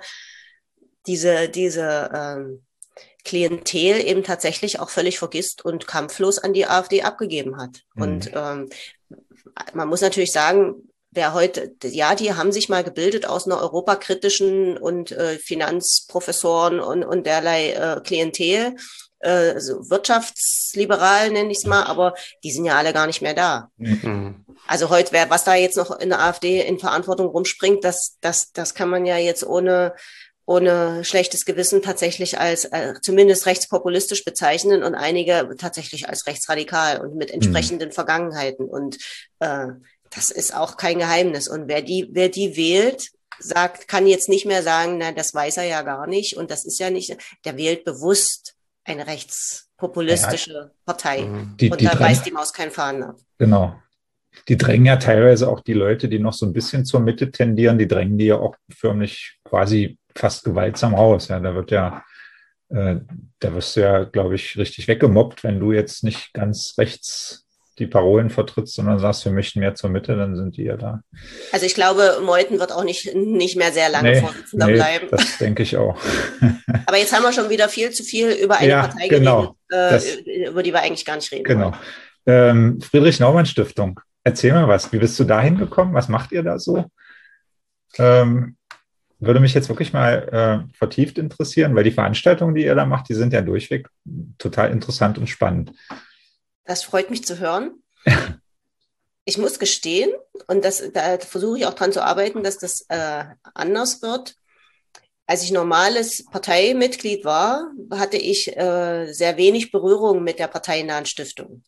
Klientel eben tatsächlich auch völlig vergisst und kampflos an die AfD abgegeben hat. Und man muss natürlich sagen, wer heute, ja, die haben sich mal gebildet aus einer europakritischen und Finanzprofessoren und derlei Klientel, so wirtschaftsliberal nenne ich es mal, aber die sind ja alle gar nicht mehr da. Also heute, was da jetzt noch in der AfD in Verantwortung rumspringt, das kann man ja jetzt ohne schlechtes Gewissen tatsächlich als zumindest rechtspopulistisch bezeichnen, und einige tatsächlich als rechtsradikal und mit entsprechenden Vergangenheiten. Und das ist auch kein Geheimnis. Und wer die wählt, kann jetzt nicht mehr sagen, na, das weiß er ja gar nicht, und das ist ja nicht, der wählt bewusst eine rechtspopulistische Partei. Und da beißt die Maus keinen Faden ab. Genau. Die drängen ja teilweise auch die Leute, die noch so ein bisschen zur Mitte tendieren, die drängen die ja auch förmlich quasi fast gewaltsam raus. Ja, da wirst du ja, glaube ich, richtig weggemobbt, wenn du jetzt nicht ganz rechts die Parolen vertrittst, sondern sagst, wir möchten mehr zur Mitte, dann sind die ja da. Also ich glaube, Meuthen wird auch nicht mehr sehr lange Vorsitzender bleiben. Das denke ich auch. Aber jetzt haben wir schon wieder viel zu viel über eine Partei geredet, über die wir eigentlich gar nicht reden wollen. Friedrich-Naumann-Stiftung. Erzähl mal was. Wie bist du da hingekommen? Was macht ihr da so? Würde mich jetzt wirklich mal vertieft interessieren, weil die Veranstaltungen, die ihr da macht, die sind ja durchweg total interessant und spannend. Das freut mich zu hören. Ich muss gestehen, und da versuche ich auch dran zu arbeiten, dass das anders wird. Als ich normales Parteimitglied war, hatte ich sehr wenig Berührung mit der parteinahen Stiftung.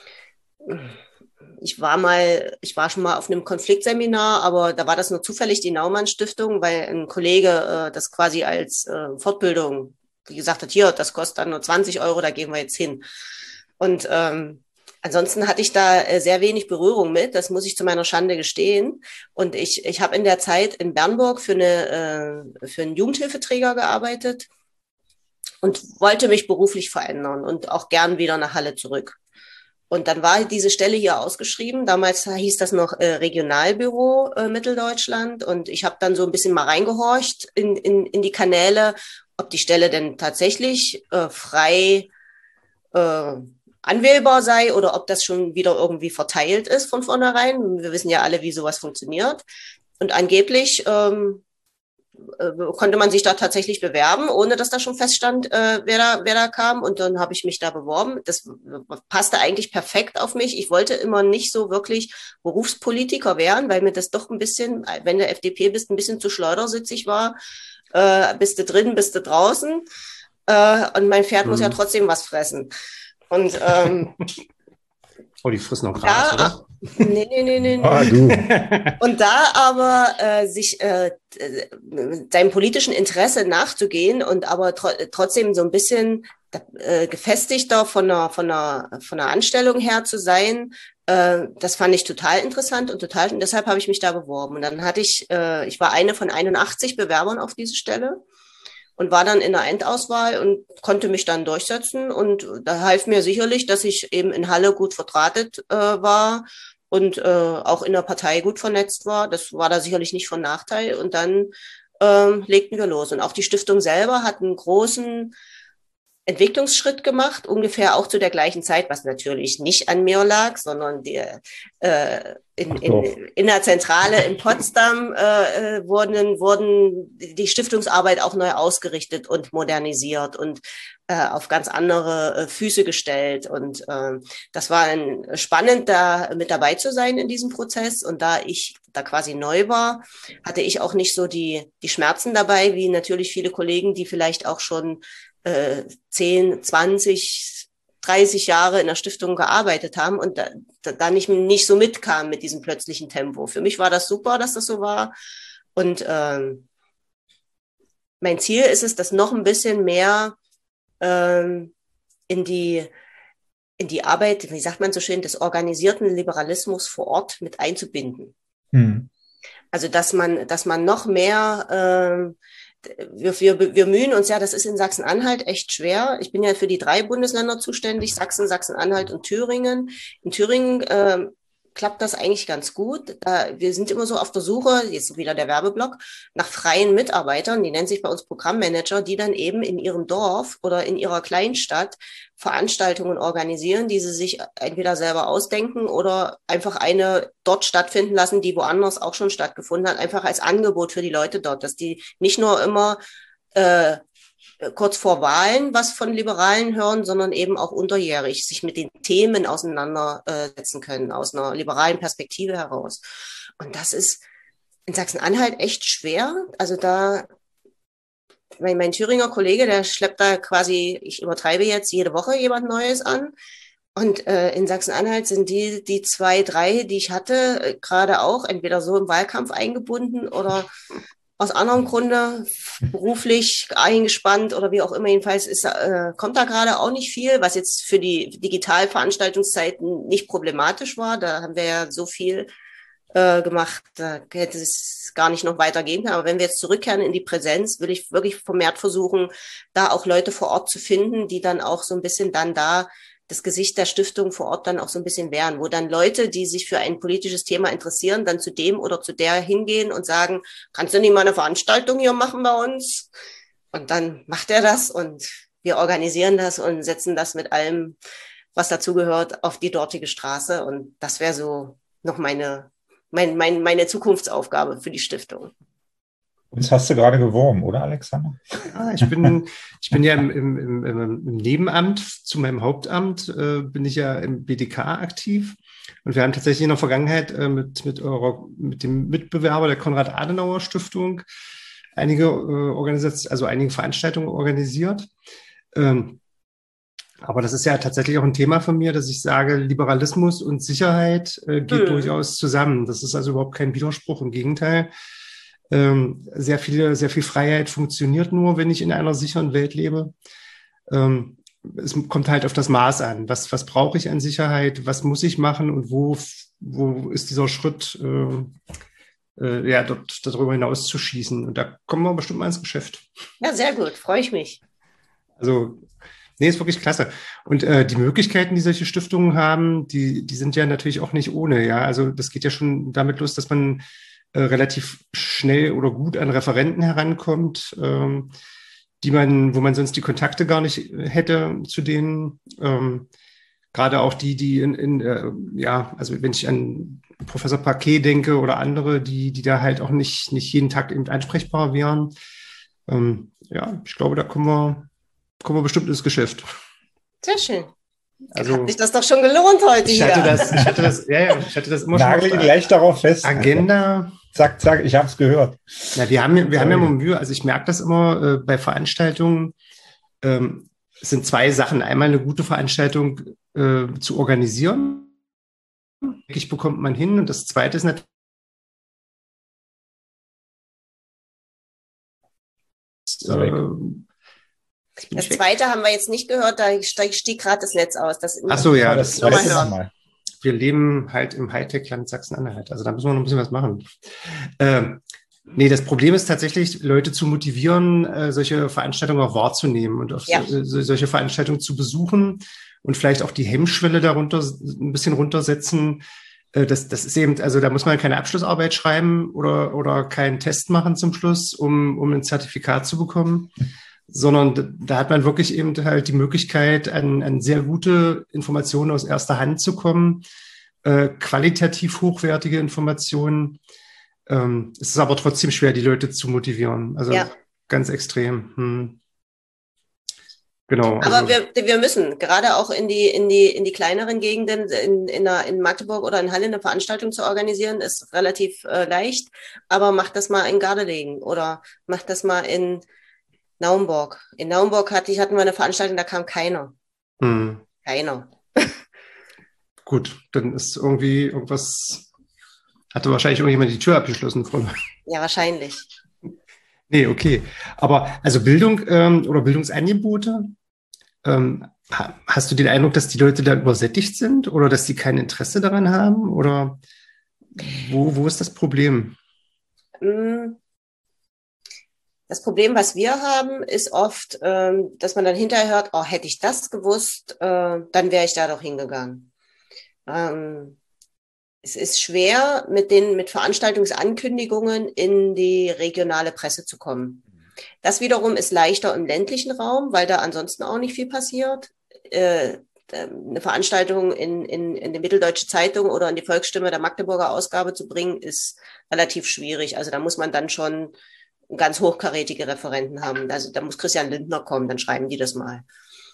Ich war schon mal auf einem Konfliktseminar, aber da war das nur zufällig die Naumann-Stiftung, weil ein Kollege das quasi als Fortbildung gesagt hat, hier, das kostet dann nur 20 €, da gehen wir jetzt hin. Und ansonsten hatte ich da sehr wenig Berührung mit, das muss ich zu meiner Schande gestehen. Und ich habe in der Zeit in Bernburg für einen Jugendhilfeträger gearbeitet und wollte mich beruflich verändern und auch gern wieder nach Halle zurück. Und dann war diese Stelle hier ausgeschrieben. Damals hieß das noch Regionalbüro Mitteldeutschland. Und ich habe dann so ein bisschen mal reingehorcht in die Kanäle, ob die Stelle denn tatsächlich frei anwählbar sei oder ob das schon wieder irgendwie verteilt ist von vornherein. Wir wissen ja alle, wie sowas funktioniert. Und angeblich konnte man sich da tatsächlich bewerben, ohne dass da schon feststand, wer da kam. Und dann habe ich mich da beworben. Das passte eigentlich perfekt auf mich. Ich wollte immer nicht so wirklich Berufspolitiker werden, weil mir das doch ein bisschen, wenn du FDP bist, ein bisschen zu schleudersitzig war. Bist du drin, bist du draußen. Und mein Pferd muss ja trotzdem was fressen. Und Oh, die frissen noch Gras, oder? Nee. Ah, du. Und da aber sich seinem politischen Interesse nachzugehen und aber trotzdem so ein bisschen gefestigter von einer Anstellung her zu sein, das fand ich total interessant und deshalb habe ich mich da beworben. Und dann ich war eine von 81 Bewerbern auf diese Stelle und war dann in der Endauswahl und konnte mich dann durchsetzen. Und da half mir sicherlich, dass ich eben in Halle gut verdrahtet war und auch in der Partei gut vernetzt war. Das war da sicherlich nicht von Nachteil. Und dann legten wir los. Und auch die Stiftung selber hat einen großen Entwicklungsschritt gemacht, ungefähr auch zu der gleichen Zeit, was natürlich nicht an mir lag, sondern in der Zentrale in Potsdam wurden die Stiftungsarbeit auch neu ausgerichtet und modernisiert und auf ganz andere Füße gestellt. Und das war spannend, da mit dabei zu sein in diesem Prozess. Und da ich da quasi neu war, hatte ich auch nicht so die Schmerzen dabei, wie natürlich viele Kollegen, die vielleicht auch schon 10, 20, 30 Jahre in der Stiftung gearbeitet haben und da nicht so mitkam mit diesem plötzlichen Tempo. Für mich war das super, dass das so war. Und mein Ziel ist es, das noch ein bisschen mehr in die Arbeit, wie sagt man so schön, des organisierten Liberalismus vor Ort mit einzubinden. Also dass man noch mehr wir mühen uns ja, das ist in Sachsen-Anhalt echt schwer. Ich bin ja für die 3 Bundesländer zuständig, Sachsen, Sachsen-Anhalt und Thüringen. In Thüringen klappt das eigentlich ganz gut. Wir sind immer so auf der Suche, jetzt wieder der Werbeblock, nach freien Mitarbeitern, die nennen sich bei uns Programmmanager, die dann eben in ihrem Dorf oder in ihrer Kleinstadt Veranstaltungen organisieren, die sie sich entweder selber ausdenken oder einfach eine dort stattfinden lassen, die woanders auch schon stattgefunden hat, einfach als Angebot für die Leute dort, dass die nicht nur immer kurz vor Wahlen was von Liberalen hören, sondern eben auch unterjährig sich mit den Themen auseinandersetzen können, aus einer liberalen Perspektive heraus. Und das ist in Sachsen-Anhalt echt schwer. Also mein Thüringer Kollege, der schleppt da quasi, ich übertreibe jetzt, jede Woche jemand Neues an. Und in Sachsen-Anhalt sind die 2, 3, die ich hatte, gerade auch entweder so im Wahlkampf eingebunden oder aus anderem Grunde beruflich eingespannt oder wie auch immer. Jedenfalls kommt da gerade auch nicht viel, was jetzt für die Digitalveranstaltungszeiten nicht problematisch war. Da haben wir ja so viel gemacht, da hätte es gar nicht noch weitergehen können. Aber wenn wir jetzt zurückkehren in die Präsenz, will ich wirklich vermehrt versuchen, da auch Leute vor Ort zu finden, die dann auch so ein bisschen dann da das Gesicht der Stiftung vor Ort dann auch so ein bisschen wären, wo dann Leute, die sich für ein politisches Thema interessieren, dann zu dem oder zu der hingehen und sagen, kannst du nicht mal eine Veranstaltung hier machen bei uns? Und dann macht er das und wir organisieren das und setzen das mit allem, was dazugehört, auf die dortige Straße. Und das wäre so noch meine Zukunftsaufgabe für die Stiftung. Uns hast du gerade geworben, oder Alexander? Ja, ich bin ja im Nebenamt zu meinem Hauptamt, bin ich ja im BDK aktiv. Und wir haben tatsächlich in der Vergangenheit mit dem Mitbewerber der Konrad-Adenauer-Stiftung einige Veranstaltungen organisiert. Aber das ist ja tatsächlich auch ein Thema von mir, dass ich sage, Liberalismus und Sicherheit geht durchaus zusammen. Das ist also überhaupt kein Widerspruch, im Gegenteil. Sehr viel Freiheit funktioniert nur, wenn ich in einer sicheren Welt lebe. Es kommt halt auf das Maß an. Was brauche ich an Sicherheit? Was muss ich machen? Und wo ist dieser Schritt, darüber hinaus zu schießen? Und da kommen wir bestimmt mal ins Geschäft. Ja, sehr gut. Freue ich mich. Also, nee, ist wirklich klasse. Und die Möglichkeiten, die solche Stiftungen haben, die sind ja natürlich auch nicht ohne. Ja, also das geht ja schon damit los, dass man relativ schnell oder gut an Referenten herankommt, wo man sonst die Kontakte gar nicht hätte zu denen. Gerade auch die also wenn ich an Professor Paquet denke oder andere, die da halt auch nicht jeden Tag eben ansprechbar wären. Ich glaube, da kommen wir bestimmt ins Geschäft. Sehr schön. Also, hat sich das doch schon gelohnt heute ich hatte das immer Nagel schon. Gleich darauf fest. Agenda. Zack, ich habe es gehört. Na, wir haben ja mal Mühe. Also ich merke das immer bei Veranstaltungen. Es sind 2 Sachen. Einmal eine gute Veranstaltung zu organisieren. Wirklich bekommt man hin. Und das Zweite ist natürlich, das Zweite haben wir jetzt nicht gehört, da stieg gerade das Netz aus. Ach so, ja, das Zweite nochmal. Wir leben halt im Hightech-Land Sachsen-Anhalt. Also da müssen wir noch ein bisschen was machen. Nee, das Problem ist tatsächlich, Leute zu motivieren, solche Veranstaltungen auch wahrzunehmen und auch solche Veranstaltungen zu besuchen und vielleicht auch die Hemmschwelle darunter ein bisschen runtersetzen. Das ist eben, also da muss man keine Abschlussarbeit schreiben oder keinen Test machen zum Schluss, um ein Zertifikat zu bekommen, sondern da hat man wirklich eben halt die Möglichkeit, an sehr gute Informationen aus erster Hand zu kommen, qualitativ hochwertige Informationen. Es ist aber trotzdem schwer, die Leute zu motivieren. Also ganz extrem. Genau. Aber wir müssen gerade auch in die kleineren Gegenden, in Magdeburg oder in Halle eine Veranstaltung zu organisieren, ist relativ leicht. Aber macht das mal in Gardelegen oder macht das mal in Naumburg. In Naumburg hatten wir eine Veranstaltung, da kam keiner. Keiner. Gut, dann ist irgendwie irgendwas, hatte wahrscheinlich irgendjemand die Tür abgeschlossen. Ja, wahrscheinlich. Nee, okay. Aber also Bildung oder Bildungsangebote, hast du den Eindruck, dass die Leute da übersättigt sind oder dass die kein Interesse daran haben? Oder wo ist das Problem? Das Problem, was wir haben, ist oft, dass man dann hinterher hört, oh, hätte ich das gewusst, dann wäre ich da doch hingegangen. Es ist schwer, mit Veranstaltungsankündigungen in die regionale Presse zu kommen. Das wiederum ist leichter im ländlichen Raum, weil da ansonsten auch nicht viel passiert. Eine Veranstaltung in die Mitteldeutsche Zeitung oder in die Volksstimme der Magdeburger Ausgabe zu bringen, ist relativ schwierig. Also da muss man dann schon ganz hochkarätige Referenten haben. Also da muss Christian Lindner kommen, dann schreiben die das mal.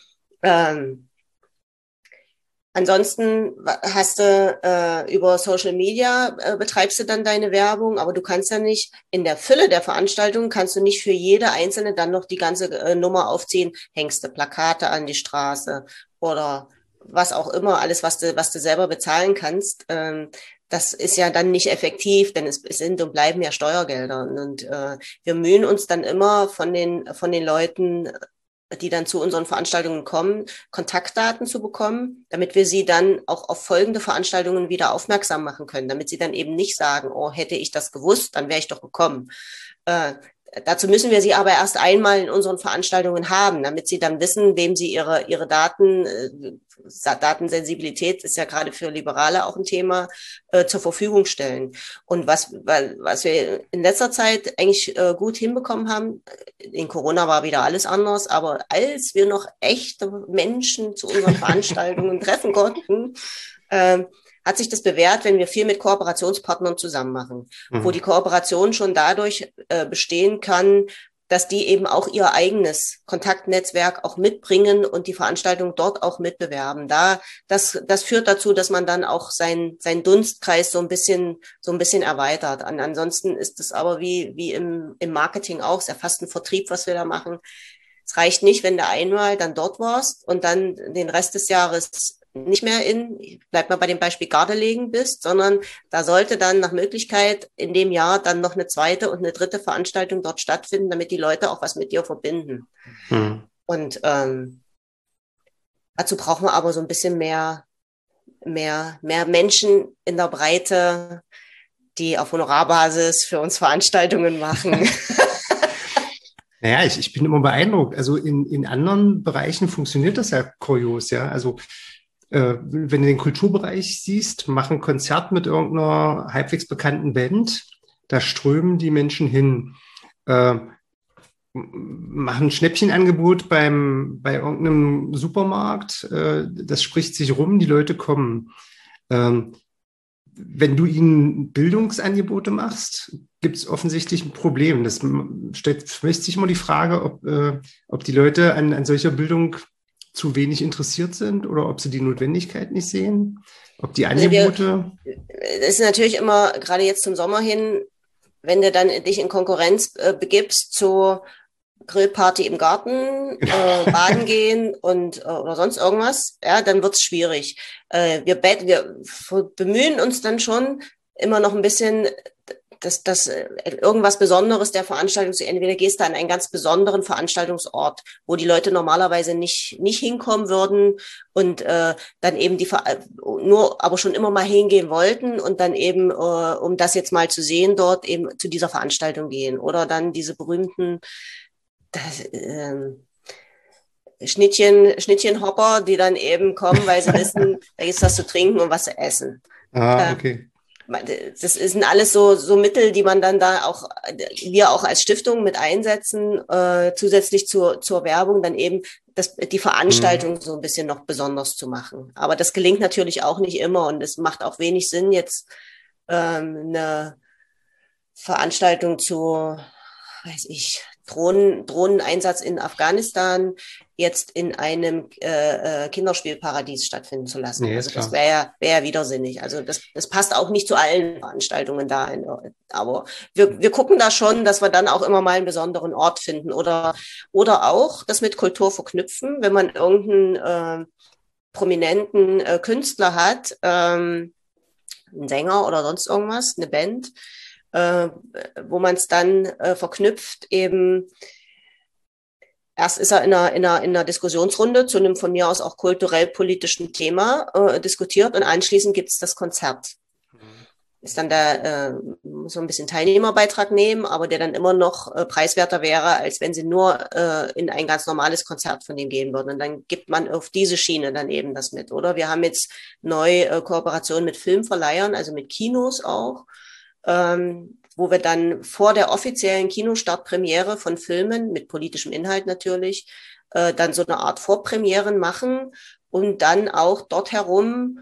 Ansonsten hast du über Social Media betreibst du dann deine Werbung, aber du kannst ja nicht in der Fülle der Veranstaltungen kannst du nicht für jede einzelne dann noch die ganze Nummer aufziehen, hängst du Plakate an die Straße oder was auch immer, alles, was du selber bezahlen kannst. Das ist ja dann nicht effektiv, denn es sind und bleiben ja Steuergelder. Und wir mühen uns dann immer von den Leuten, die dann zu unseren Veranstaltungen kommen, Kontaktdaten zu bekommen, damit wir sie dann auch auf folgende Veranstaltungen wieder aufmerksam machen können, damit sie dann eben nicht sagen, oh, hätte ich das gewusst, dann wäre ich doch gekommen. Dazu müssen wir sie aber erst einmal in unseren Veranstaltungen haben, damit sie dann wissen, wem sie ihre Datensensibilität ist ja gerade für Liberale auch ein Thema, zur Verfügung stellen. Und was wir in letzter Zeit eigentlich gut hinbekommen haben, in Corona war wieder alles anders, aber als wir noch echte Menschen zu unseren Veranstaltungen treffen konnten, hat sich das bewährt, wenn wir viel mit Kooperationspartnern zusammen machen, wo die Kooperation schon dadurch bestehen kann, dass die eben auch ihr eigenes Kontaktnetzwerk auch mitbringen und die Veranstaltung dort auch mitbewerben. Das führt dazu, dass man dann auch seinen Dunstkreis so ein bisschen erweitert. Ansonsten ist es aber wie im Marketing auch, es ist ja fast ein Vertrieb, was wir da machen. Es reicht nicht, wenn du einmal dann dort warst und dann den Rest des Jahres nicht mehr bleib mal bei dem Beispiel Gardelegen bist, sondern da sollte dann nach Möglichkeit in dem Jahr dann noch eine zweite und eine dritte Veranstaltung dort stattfinden, damit die Leute auch was mit dir verbinden. Und dazu brauchen wir aber so ein bisschen mehr Menschen in der Breite, die auf Honorarbasis für uns Veranstaltungen machen. Naja, ich bin immer beeindruckt. Also in anderen Bereichen funktioniert das ja kurios, ja. Also wenn du den Kulturbereich siehst, mach ein Konzert mit irgendeiner halbwegs bekannten Band, da strömen die Menschen hin. Machen ein Schnäppchenangebot bei irgendeinem Supermarkt, das spricht sich rum, die Leute kommen. Wenn du ihnen Bildungsangebote machst, gibt es offensichtlich ein Problem. Das stellt für mich sich immer die Frage, ob die Leute an solcher Bildung zu wenig interessiert sind oder ob sie die Notwendigkeit nicht sehen, ob die Angebote... Das ist natürlich immer, gerade jetzt zum Sommer hin, wenn du dann dich in Konkurrenz begibst zu Grillparty im Garten, baden gehen und oder sonst irgendwas, ja, dann wird's schwierig. Wir bemühen uns dann schon immer noch ein bisschen, dass irgendwas Besonderes der Veranstaltung zu, entweder gehst du an einen ganz besonderen Veranstaltungsort, wo die Leute normalerweise nicht hinkommen würden und dann eben aber schon immer mal hingehen wollten und dann eben, um das jetzt mal zu sehen, dort eben zu dieser Veranstaltung gehen. Oder dann diese berühmten Schnittchenhopper, die dann eben kommen, weil sie wissen, da gibt's was zu trinken und was zu essen. Okay. Das sind alles so Mittel, die man dann da auch, wir auch als Stiftung mit einsetzen, zusätzlich zur Werbung, dann eben die Veranstaltung so ein bisschen noch besonders zu machen. Aber das gelingt natürlich auch nicht immer und es macht auch wenig Sinn, jetzt eine Veranstaltung zu, weiß ich, Drohneneinsatz in Afghanistan jetzt in einem Kinderspielparadies stattfinden zu lassen. Nee, also das wäre ja widersinnig. Also das passt auch nicht zu allen Veranstaltungen da. Aber wir gucken da schon, dass wir dann auch immer mal einen besonderen Ort finden oder auch das mit Kultur verknüpfen, wenn man irgendeinen prominenten Künstler hat, einen Sänger oder sonst irgendwas, eine Band, wo man es dann verknüpft, eben erst ist er in einer Diskussionsrunde zu einem von mir aus auch kulturell-politischen Thema diskutiert und anschließend gibt es das Konzert. Ist dann muss so ein bisschen Teilnehmerbeitrag nehmen, aber der dann immer noch preiswerter wäre, als wenn sie nur in ein ganz normales Konzert von dem gehen würden. Und dann gibt man auf diese Schiene dann eben das mit. Oder wir haben jetzt neu Kooperationen mit Filmverleihern, also mit Kinos auch, wo wir dann vor der offiziellen Kinostartpremiere von Filmen, mit politischem Inhalt natürlich, dann so eine Art Vorpremieren machen und dann auch dort herum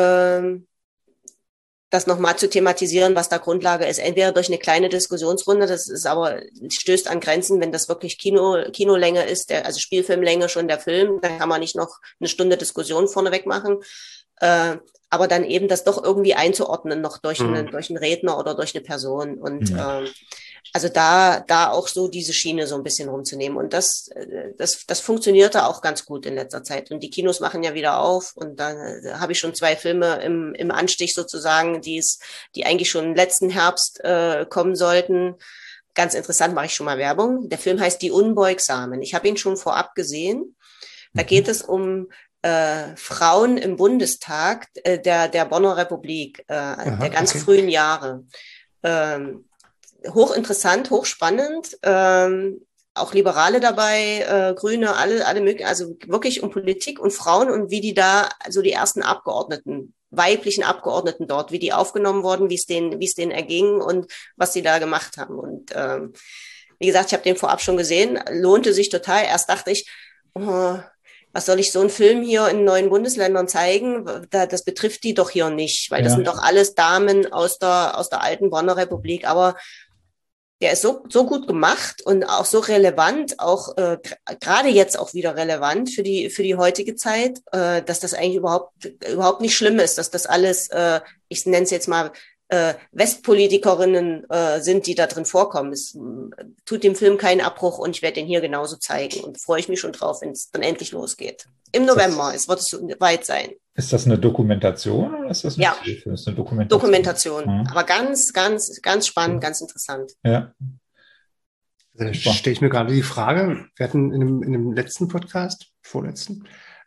das nochmal zu thematisieren, was da Grundlage ist. Entweder durch eine kleine Diskussionsrunde, das ist aber, stößt an Grenzen, wenn das wirklich Kinolänge ist, also Spielfilmlänge schon der Film, dann kann man nicht noch eine Stunde Diskussion vorneweg machen. Aber dann eben das doch irgendwie einzuordnen, noch durch einen Redner oder durch eine Person. Und also da auch so diese Schiene so ein bisschen rumzunehmen. Und das funktionierte auch ganz gut in letzter Zeit. Und die Kinos machen ja wieder auf. Und dann habe ich schon 2 Filme im Anstich sozusagen, die eigentlich schon letzten Herbst kommen sollten. Ganz interessant, mache ich schon mal Werbung. Der Film heißt Die Unbeugsamen. Ich habe ihn schon vorab gesehen. Da geht es um Frauen im Bundestag der Bonner Republik, der ganz frühen Jahre. Hochinteressant, hochspannend, auch Liberale dabei, Grüne, alle möglichen, also wirklich um Politik und Frauen und wie die da, also die ersten Abgeordneten, weiblichen Abgeordneten dort, wie die aufgenommen wurden, wie es denen erging und was sie da gemacht haben. Und wie gesagt, ich habe den vorab schon gesehen, lohnte sich total. Erst dachte ich, was soll ich so einen Film hier in 9 Bundesländern zeigen? Das betrifft die doch hier nicht, weil das sind doch alles Damen aus der alten Bonner Republik. Aber der ist so gut gemacht und auch so relevant, auch gerade jetzt auch wieder relevant für die heutige Zeit, dass das eigentlich überhaupt nicht schlimm ist, dass das alles, ich nenne es jetzt mal, Westpolitikerinnen sind, die da drin vorkommen. Es tut dem Film keinen Abbruch und ich werde den hier genauso zeigen und freue ich mich schon drauf, wenn es dann endlich losgeht. Im November, es wird weit sein. Ist das eine Dokumentation oder ist das ein Spielfilm? Ist eine Dokumentation. Aber ganz, ganz, ganz spannend, ganz interessant. Ja. Da stelle ich mir gerade die Frage, wir hatten in dem letzten Podcast, vorletzten,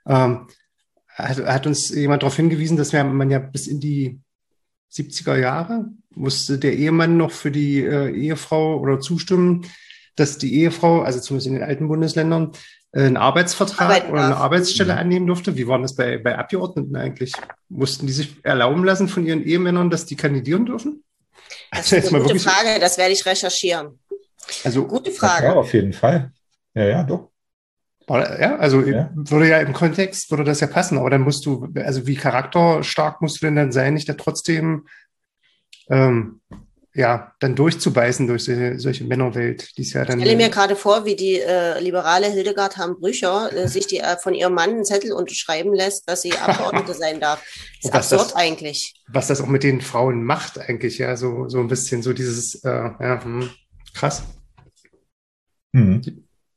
hat uns jemand darauf hingewiesen, dass man ja bis in die 70er Jahre musste der Ehemann noch für die Ehefrau oder zustimmen, dass die Ehefrau, also zumindest in den alten Bundesländern, einen Arbeitsvertrag oder eine Arbeitsstelle annehmen durfte. Wie war das bei Abgeordneten eigentlich? Mussten die sich erlauben lassen von ihren Ehemännern, dass die kandidieren dürfen? Das ist eine gute Frage, das werde ich recherchieren. Also, gute Frage. Ja, auf jeden Fall. Ja, doch. Ja, also würde ja im Kontext, würde das ja passen, aber dann musst du, also wie charakterstark musst du denn dann sein, nicht da trotzdem dann durchzubeißen durch solche Männerwelt, die es ja dann... Ich stelle mir gerade vor, wie die liberale Hildegard Hamm-Brücher sich von ihrem Mann einen Zettel unterschreiben lässt, dass sie Abgeordnete sein darf. Das ist absurd eigentlich. Was das auch mit den Frauen macht eigentlich, ja, so ein bisschen so dieses, krass.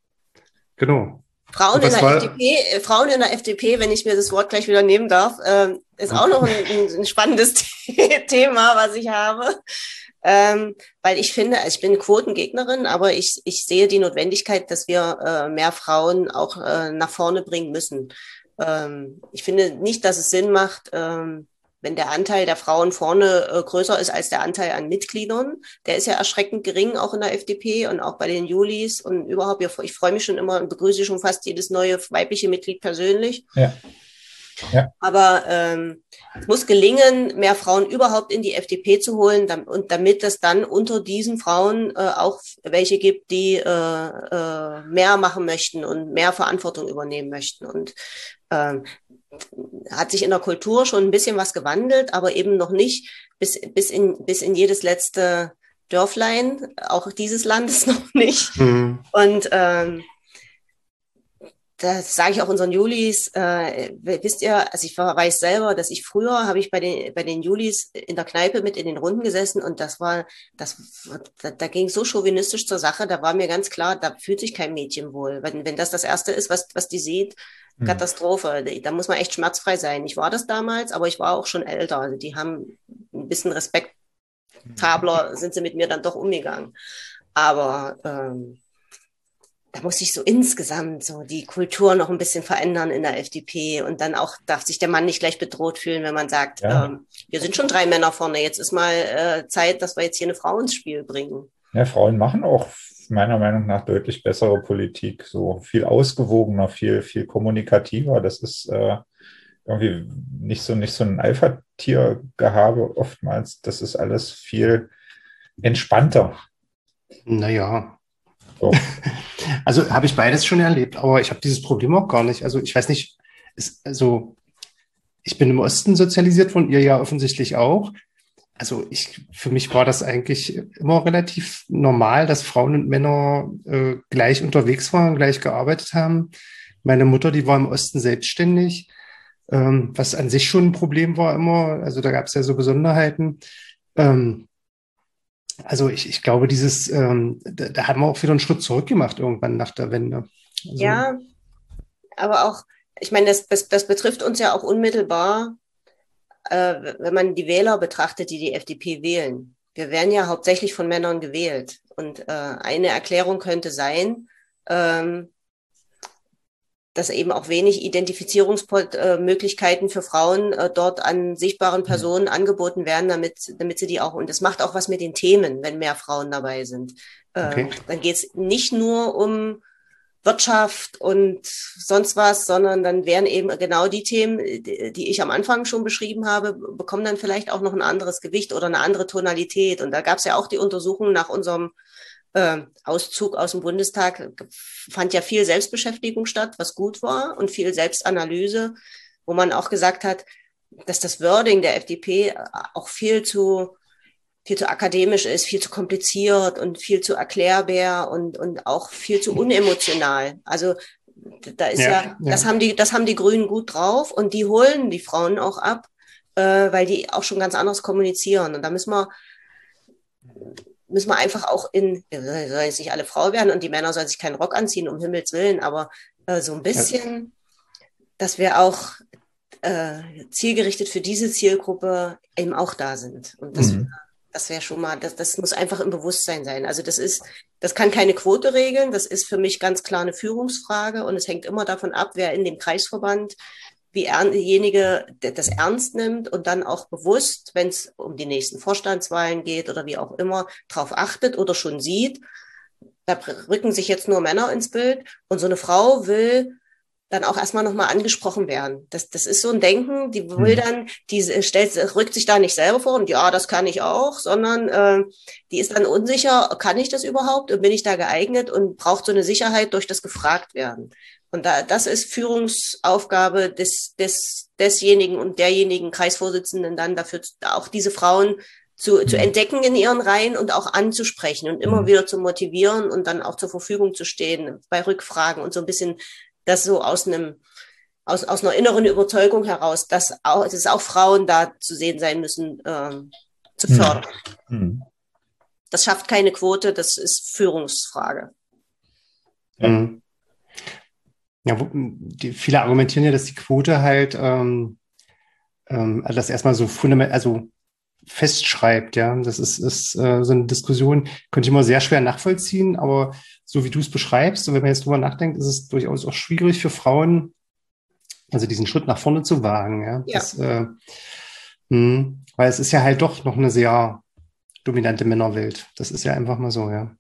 Genau. Frauen in der FDP, Frauen in der FDP, wenn ich mir das Wort gleich wieder nehmen darf, ist auch noch ein spannendes Thema, was ich habe. Weil ich finde, ich bin Quotengegnerin, aber ich sehe die Notwendigkeit, dass wir mehr Frauen auch nach vorne bringen müssen. Ich finde nicht, dass es Sinn macht, wenn der Anteil der Frauen vorne größer ist als der Anteil an Mitgliedern. Der ist ja erschreckend gering, auch in der FDP und auch bei den Julis und überhaupt. Ich freue mich schon immer und begrüße schon fast jedes neue weibliche Mitglied persönlich. Ja. Ja. Aber es muss gelingen, mehr Frauen überhaupt in die FDP zu holen und damit es dann unter diesen Frauen auch welche gibt, die mehr machen möchten und mehr Verantwortung übernehmen möchten. Und hat sich in der Kultur schon ein bisschen was gewandelt, aber eben noch nicht bis in jedes letzte Dörflein, auch dieses Landes noch nicht. Mhm. Und das sage ich auch unseren Julis, wisst ihr, also ich weiß selber, dass ich früher habe ich bei den Julis in der Kneipe mit in den Runden gesessen und da ging es so chauvinistisch zur Sache, da war mir ganz klar, da fühlt sich kein Mädchen wohl. Wenn das Erste ist, was die sieht, Katastrophe, da muss man echt schmerzfrei sein. Ich war das damals, aber ich war auch schon älter, also die haben ein bisschen respektabler, sind sie mit mir dann doch umgegangen. Aber da muss sich so insgesamt so die Kultur noch ein bisschen verändern in der FDP und dann auch darf sich der Mann nicht gleich bedroht fühlen, wenn man sagt, wir sind schon 3 Männer vorne, jetzt ist mal Zeit, dass wir jetzt hier eine Frau ins Spiel bringen. Ja, Frauen machen auch meiner Meinung nach deutlich bessere Politik, so viel ausgewogener, viel kommunikativer. Das ist irgendwie nicht so ein Alpha-Tier-Gehabe oftmals. Das ist alles viel entspannter. Naja. So. Also habe ich beides schon erlebt, aber ich habe dieses Problem auch gar nicht. Also ich weiß nicht, ich bin im Osten sozialisiert worden, ihr ja offensichtlich auch. Also für mich war das eigentlich immer relativ normal, dass Frauen und Männer gleich unterwegs waren, gleich gearbeitet haben. Meine Mutter, die war im Osten selbstständig, was an sich schon ein Problem war immer. Also da gab es ja so Besonderheiten. Also ich glaube, da haben wir auch wieder einen Schritt zurück gemacht irgendwann nach der Wende. Also, ja, aber auch, ich meine, das betrifft uns ja auch unmittelbar, wenn man die Wähler betrachtet, die FDP wählen. Wir werden ja hauptsächlich von Männern gewählt. Und eine Erklärung könnte sein, dass eben auch wenig Identifizierungsmöglichkeiten für Frauen dort an sichtbaren Personen angeboten werden, damit sie die auch, und das macht auch was mit den Themen, wenn mehr Frauen dabei sind. Okay. Dann geht es nicht nur um Wirtschaft und sonst was, sondern dann werden eben genau die Themen, die ich am Anfang schon beschrieben habe, bekommen dann vielleicht auch noch ein anderes Gewicht oder eine andere Tonalität. Und da gab es ja auch die Untersuchung nach unserem Auszug aus dem Bundestag, fand ja viel Selbstbeschäftigung statt, was gut war, und viel Selbstanalyse, wo man auch gesagt hat, dass das Wording der FDP auch viel zu akademisch ist, viel zu kompliziert und viel zu erklärbar und auch viel zu unemotional. Also da ist das haben die Grünen gut drauf und die holen die Frauen auch ab, weil die auch schon ganz anders kommunizieren. Und da müssen wir einfach auch sollen jetzt nicht alle Frau werden und die Männer sollen sich keinen Rock anziehen, um Himmels Willen, aber so ein bisschen, dass wir auch zielgerichtet für diese Zielgruppe eben auch da sind. Und das wäre schon mal, das muss einfach im Bewusstsein sein. Also das kann keine Quote regeln, das ist für mich ganz klar eine Führungsfrage und es hängt immer davon ab, wer in dem Kreisverband, wie derjenige das ernst nimmt und dann auch bewusst, wenn es um die nächsten Vorstandswahlen geht oder wie auch immer, darauf achtet oder schon sieht, da rücken sich jetzt nur Männer ins Bild und so eine Frau will dann auch erstmal nochmal angesprochen werden. Das ist so ein Denken, die will dann, rückt sich da nicht selber vor und ja, das kann ich auch, sondern die ist dann unsicher, kann ich das überhaupt und bin ich da geeignet und braucht so eine Sicherheit durch das gefragt werden. Und das ist Führungsaufgabe desjenigen und derjenigen Kreisvorsitzenden dann dafür, auch diese Frauen zu entdecken in ihren Reihen und auch anzusprechen und immer wieder zu motivieren und dann auch zur Verfügung zu stehen bei Rückfragen und so ein bisschen das so aus einer inneren Überzeugung heraus, dass auch Frauen da zu sehen sein müssen, zu fördern. Das schafft keine Quote, das ist Führungsfrage. viele argumentieren ja, dass die Quote halt das erstmal so fundamental, also festschreibt, ja. Das ist so eine Diskussion, könnte ich immer sehr schwer nachvollziehen, aber so wie du es beschreibst, und wenn man jetzt drüber nachdenkt, ist es durchaus auch schwierig für Frauen, also diesen Schritt nach vorne zu wagen, ja. Ja. Weil es ist ja halt doch noch eine sehr dominante Männerwelt. Das ist ja einfach mal so, ja.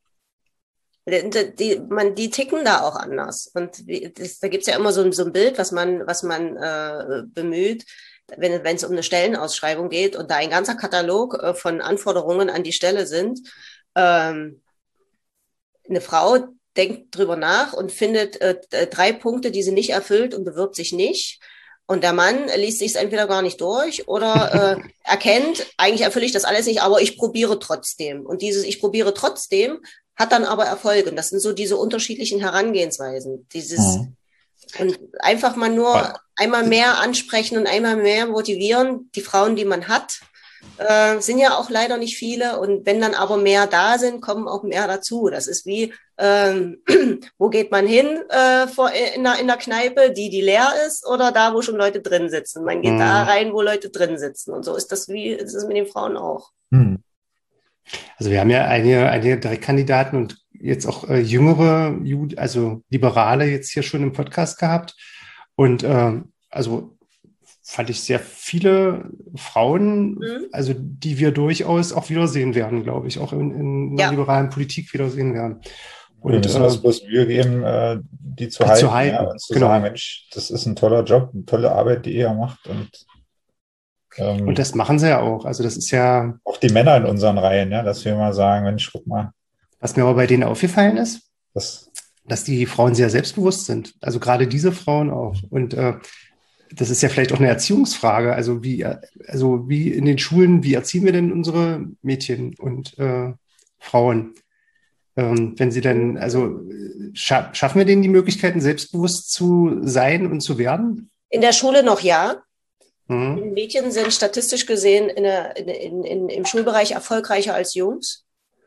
Die ticken da auch anders. Und da gibt's ja immer so ein Bild, was man bemüht, wenn es um eine Stellenausschreibung geht und da ein ganzer Katalog von Anforderungen an die Stelle sind. Eine Frau denkt drüber nach und findet 3 Punkte, die sie nicht erfüllt und bewirbt sich nicht. Und der Mann liest sich es entweder gar nicht durch oder erkennt, eigentlich erfülle ich das alles nicht, aber ich probiere trotzdem. Und dieses Ich probiere trotzdem hat dann aber Erfolg. Und das sind so diese unterschiedlichen Herangehensweisen. Und einfach mal nur einmal mehr ansprechen und einmal mehr motivieren. Die Frauen, die man hat, sind ja auch leider nicht viele. Und wenn dann aber mehr da sind, kommen auch mehr dazu. Das ist wie, wo geht man hin in der Kneipe, die leer ist, oder da, wo schon Leute drin sitzen. Man geht da rein, wo Leute drin sitzen. Und so ist das mit den Frauen auch. Also wir haben ja einige Direktkandidaten und jetzt auch jüngere, also Liberale jetzt hier schon im Podcast gehabt. Und also fand ich sehr viele Frauen, also die wir durchaus auch wiedersehen werden, glaube ich, auch in der liberalen Politik wiedersehen werden. Und wir müssen uns bloß Mühe geben, die zu halten. Ja, und zu sagen, Mensch, das ist ein toller Job, eine tolle Arbeit, die ihr macht. Und das machen sie ja auch. Also das ist ja... Auch die Männer in unseren Reihen, ja, dass wir mal sagen, Mensch, guck mal. Was mir aber bei denen aufgefallen ist, dass die Frauen sehr selbstbewusst sind. Also gerade diese Frauen auch. Und das ist ja vielleicht auch eine Erziehungsfrage. Also wie in den Schulen, wie erziehen wir denn unsere Mädchen und Frauen? Wenn sie dann, also schaffen wir denen die Möglichkeiten, selbstbewusst zu sein und zu werden? In der Schule noch ja. Mädchen sind statistisch gesehen im Schulbereich erfolgreicher als Jungs.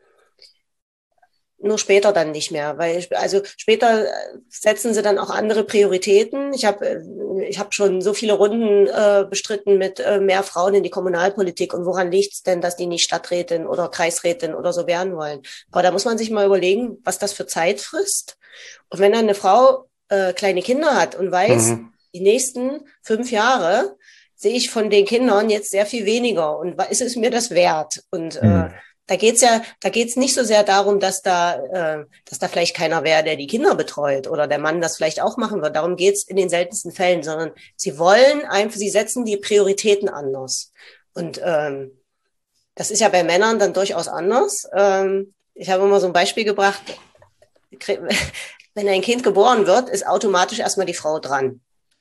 Nur später dann nicht mehr, also später setzen sie dann auch andere Prioritäten. Ich hab schon so viele Runden bestritten mit mehr Frauen in die Kommunalpolitik. Und woran liegt es denn, dass die nicht Stadträtin oder Kreisrätin oder so werden wollen? Aber da muss man sich mal überlegen, was das für Zeit frisst. Und wenn dann eine Frau kleine Kinder hat und weiß, die nächsten 5 Jahre sehe ich von den Kindern jetzt sehr viel weniger. Und ist es mir das wert? Und da geht's nicht so sehr darum, dass da vielleicht keiner wäre, der die Kinder betreut oder der Mann das vielleicht auch machen wird. Darum geht's in den seltensten Fällen, sondern sie setzen die Prioritäten anders. Und das ist ja bei Männern dann durchaus anders. Ich habe immer so ein Beispiel gebracht. Wenn ein Kind geboren wird, ist automatisch erstmal die Frau dran.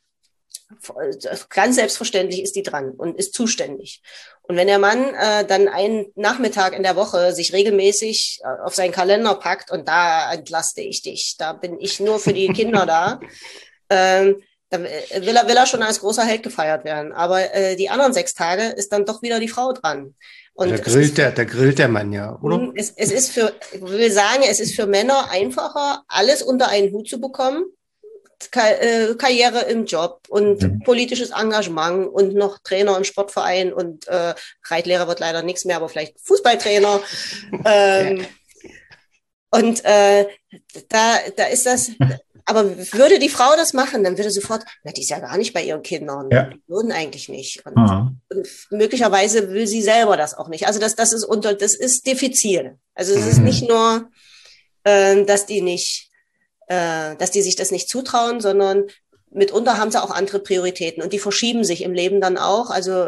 Ganz selbstverständlich ist die dran und ist zuständig. Und wenn der Mann dann einen Nachmittag in der Woche sich regelmäßig auf seinen Kalender packt und da entlaste ich dich, da bin ich nur für die Kinder da, dann will er schon als großer Held gefeiert werden. Aber die anderen 6 Tage ist dann doch wieder die Frau dran. Und da grillt der Mann ja, oder? Ich will sagen, es ist für Männer einfacher, alles unter einen Hut zu bekommen. Karriere im Job und politisches Engagement und noch Trainer im Sportverein und Reitlehrer wird leider nichts mehr, aber vielleicht Fußballtrainer. Und da ist das, aber würde die Frau das machen, dann würde sofort, die ist ja gar nicht bei ihren Kindern. Ja. Die würden eigentlich nicht. Und möglicherweise will sie selber das auch nicht. Also das ist diffizil. Also es ist nicht nur, dass die sich das nicht zutrauen, sondern mitunter haben sie auch andere Prioritäten und die verschieben sich im Leben dann auch. Also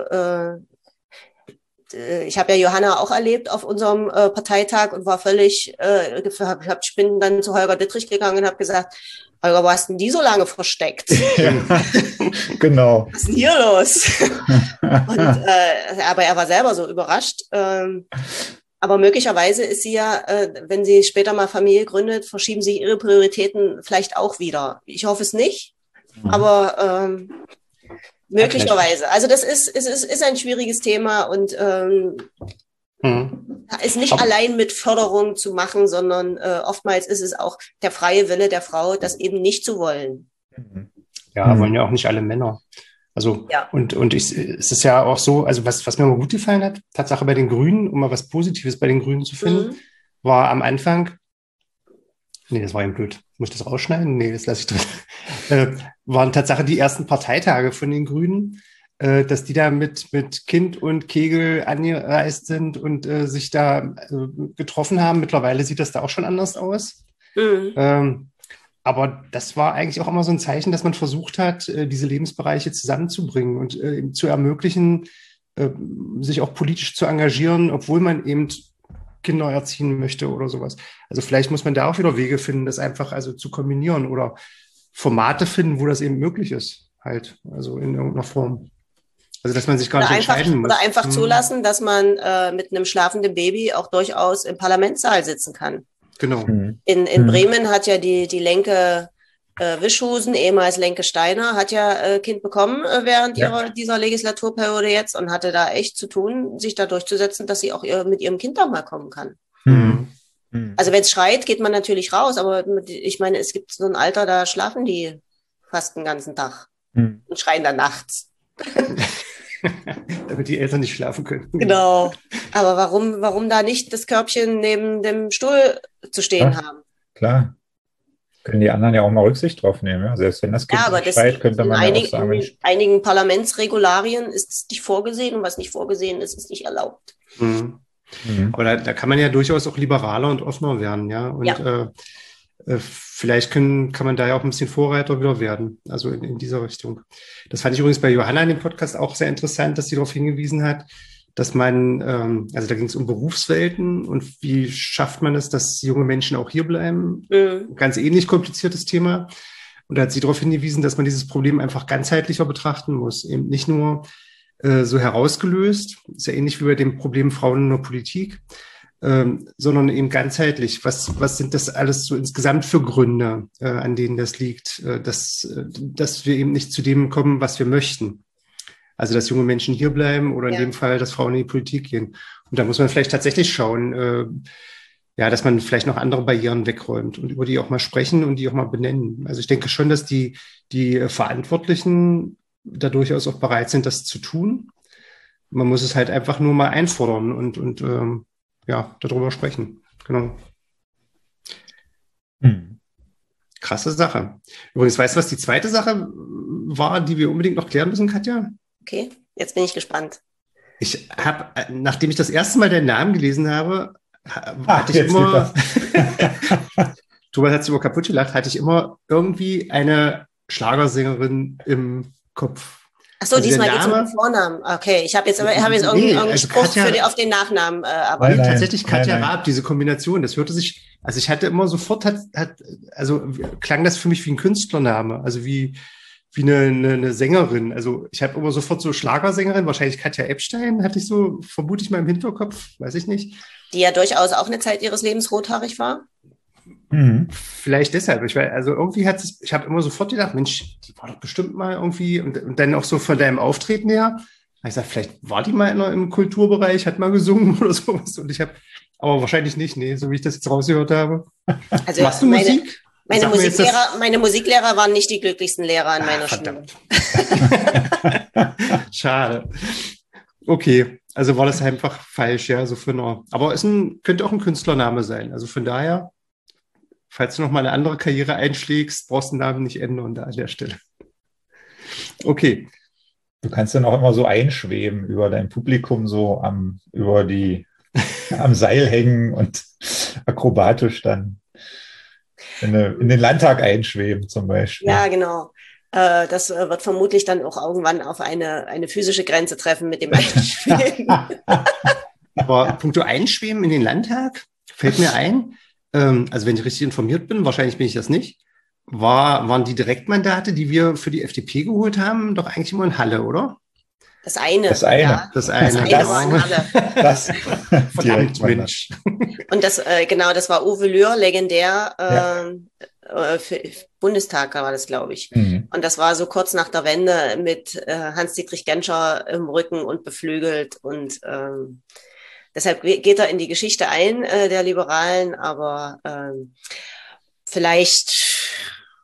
ich habe ja Johanna auch erlebt auf unserem Parteitag und war ich bin dann zu Holger Dittrich gegangen und habe gesagt, Holger, wo hast denn die so lange versteckt? Ja, genau. Was ist denn hier los? Aber er war selber so überrascht. Aber möglicherweise ist sie ja, wenn sie später mal Familie gründet, verschieben sich ihre Prioritäten vielleicht auch wieder. Ich hoffe es nicht, aber möglicherweise. Also es ist ein schwieriges Thema und ist nicht allein mit Förderung zu machen, sondern oftmals ist es auch der freie Wille der Frau, das eben nicht zu wollen. Ja, wollen ja auch nicht alle Männer. Also, Ja. es ist ja auch so, also was mir mal gut gefallen hat, Tatsache bei den Grünen, um mal was Positives bei den Grünen zu finden, war am Anfang, nee, das war eben blöd. Muss ich das rausschneiden? Nee, das lasse ich drin. Waren Tatsache die ersten Parteitage von den Grünen, dass die da mit Kind und Kegel angereist sind und sich da getroffen haben. Mittlerweile sieht das da auch schon anders aus. Aber das war eigentlich auch immer so ein Zeichen, dass man versucht hat, diese Lebensbereiche zusammenzubringen und zu ermöglichen, sich auch politisch zu engagieren, obwohl man eben Kinder erziehen möchte oder sowas. Also vielleicht muss man da auch wieder Wege finden, das einfach also zu kombinieren oder Formate finden, wo das eben möglich ist, halt, also in irgendeiner Form. Also dass man sich gar nicht entscheiden muss. Oder einfach zulassen, dass man mit einem schlafenden Baby auch durchaus im Parlamentssaal sitzen kann. Genau. In Bremen hat ja die Lenke Wischhusen, ehemals Lenke Steiner, hat ja Kind bekommen während dieser Legislaturperiode jetzt und hatte da echt zu tun, sich da durchzusetzen, dass sie auch mit ihrem Kind da mal kommen kann. Also wenn es schreit, geht man natürlich raus, aber ich meine, es gibt so ein Alter, da schlafen die fast den ganzen Tag und schreien dann nachts. Damit die Eltern nicht schlafen können. Genau. Aber warum da nicht das Körbchen neben dem Stuhl zu stehen haben? Klar. Können die anderen ja auch mal Rücksicht drauf nehmen. Ja? Selbst wenn das Kind schreit, könnte man ja auch sagen. In einigen Parlamentsregularien ist es nicht vorgesehen und was nicht vorgesehen ist, ist nicht erlaubt. Aber da kann man ja durchaus auch liberaler und offener werden, ja. Und vielleicht kann man da ja auch ein bisschen Vorreiter wieder werden, also in dieser Richtung. Das fand ich übrigens bei Johanna in dem Podcast auch sehr interessant, dass sie darauf hingewiesen hat, dass man, also da ging es um Berufswelten und wie schafft man es, dass junge Menschen auch hier bleiben. Ganz ähnlich kompliziertes Thema. Und da hat sie darauf hingewiesen, dass man dieses Problem einfach ganzheitlicher betrachten muss. Eben nicht nur so herausgelöst, ist ja ähnlich wie bei dem Problem Frauen in der Politik, sondern eben ganzheitlich. Was sind das alles so insgesamt für Gründe, an denen das liegt, dass wir eben nicht zu dem kommen, was wir möchten? Also, dass junge Menschen hier bleiben oder in dem Fall, dass Frauen in die Politik gehen. Und da muss man vielleicht tatsächlich schauen, dass man vielleicht noch andere Barrieren wegräumt und über die auch mal sprechen und die auch mal benennen. Also ich denke schon, dass die Verantwortlichen da durchaus auch bereit sind, das zu tun. Man muss es halt einfach nur mal einfordern und darüber sprechen. Genau. Krasse Sache. Übrigens, weißt du, was die zweite Sache war, die wir unbedingt noch klären müssen, Katja? Okay, jetzt bin ich gespannt. Ich habe, nachdem ich das erste Mal deinen Namen gelesen habe, hatte ich immer, Thomas hat sich immer kaputt gelacht, hatte ich immer irgendwie eine Schlagersängerin im Kopf. Achso, also diesmal geht es um den Vornamen. Okay, ich habe jetzt irgendeinen Spruch Katja, auf den Nachnamen. Aber nein, tatsächlich Katja Raab, diese Kombination, das hörte sich, also ich hatte immer sofort, klang das für mich wie ein Künstlername, also wie eine Sängerin. Also ich habe immer sofort so Schlagersängerin, wahrscheinlich Katja Epstein, hatte ich so, vermute ich mal im Hinterkopf, weiß ich nicht. Die ja durchaus auch eine Zeit ihres Lebens rothaarig war. Vielleicht deshalb. Irgendwie ich habe immer sofort gedacht, Mensch, die war doch bestimmt mal irgendwie, und dann auch so von deinem Auftreten her, ich gesagt, vielleicht war die mal im Kulturbereich, hat mal gesungen oder sowas. Und aber wahrscheinlich nicht, nee, so wie ich das jetzt rausgehört habe. Also machst du Musik? Meine Musiklehrer waren nicht die glücklichsten Lehrer in meiner Schule. Schade. Okay, also war das einfach falsch, ja, so aber könnte auch ein Künstlername sein. Also von daher, falls du noch mal eine andere Karriere einschlägst, brauchst du den Namen nicht ändern da an der Stelle. Okay. Du kannst dann auch immer so einschweben über dein Publikum, so am Seil hängen und akrobatisch dann in den Landtag einschweben zum Beispiel. Ja, genau. Das wird vermutlich dann auch irgendwann auf eine physische Grenze treffen mit dem Einschweben. Aber punkto Einschweben in den Landtag fällt mir ein, also wenn ich richtig informiert bin, wahrscheinlich bin ich das nicht, waren die Direktmandate, die wir für die FDP geholt haben, doch eigentlich immer in Halle, oder? Das eine. Ja. Das eine war in Halle. Das verdammt, Mensch. Und das war Uwe Lühr, legendär, für Bundestag war das, glaube ich. Und das war so kurz nach der Wende mit Hans-Dietrich Genscher im Rücken und beflügelt und deshalb geht er in die Geschichte ein, der Liberalen, aber vielleicht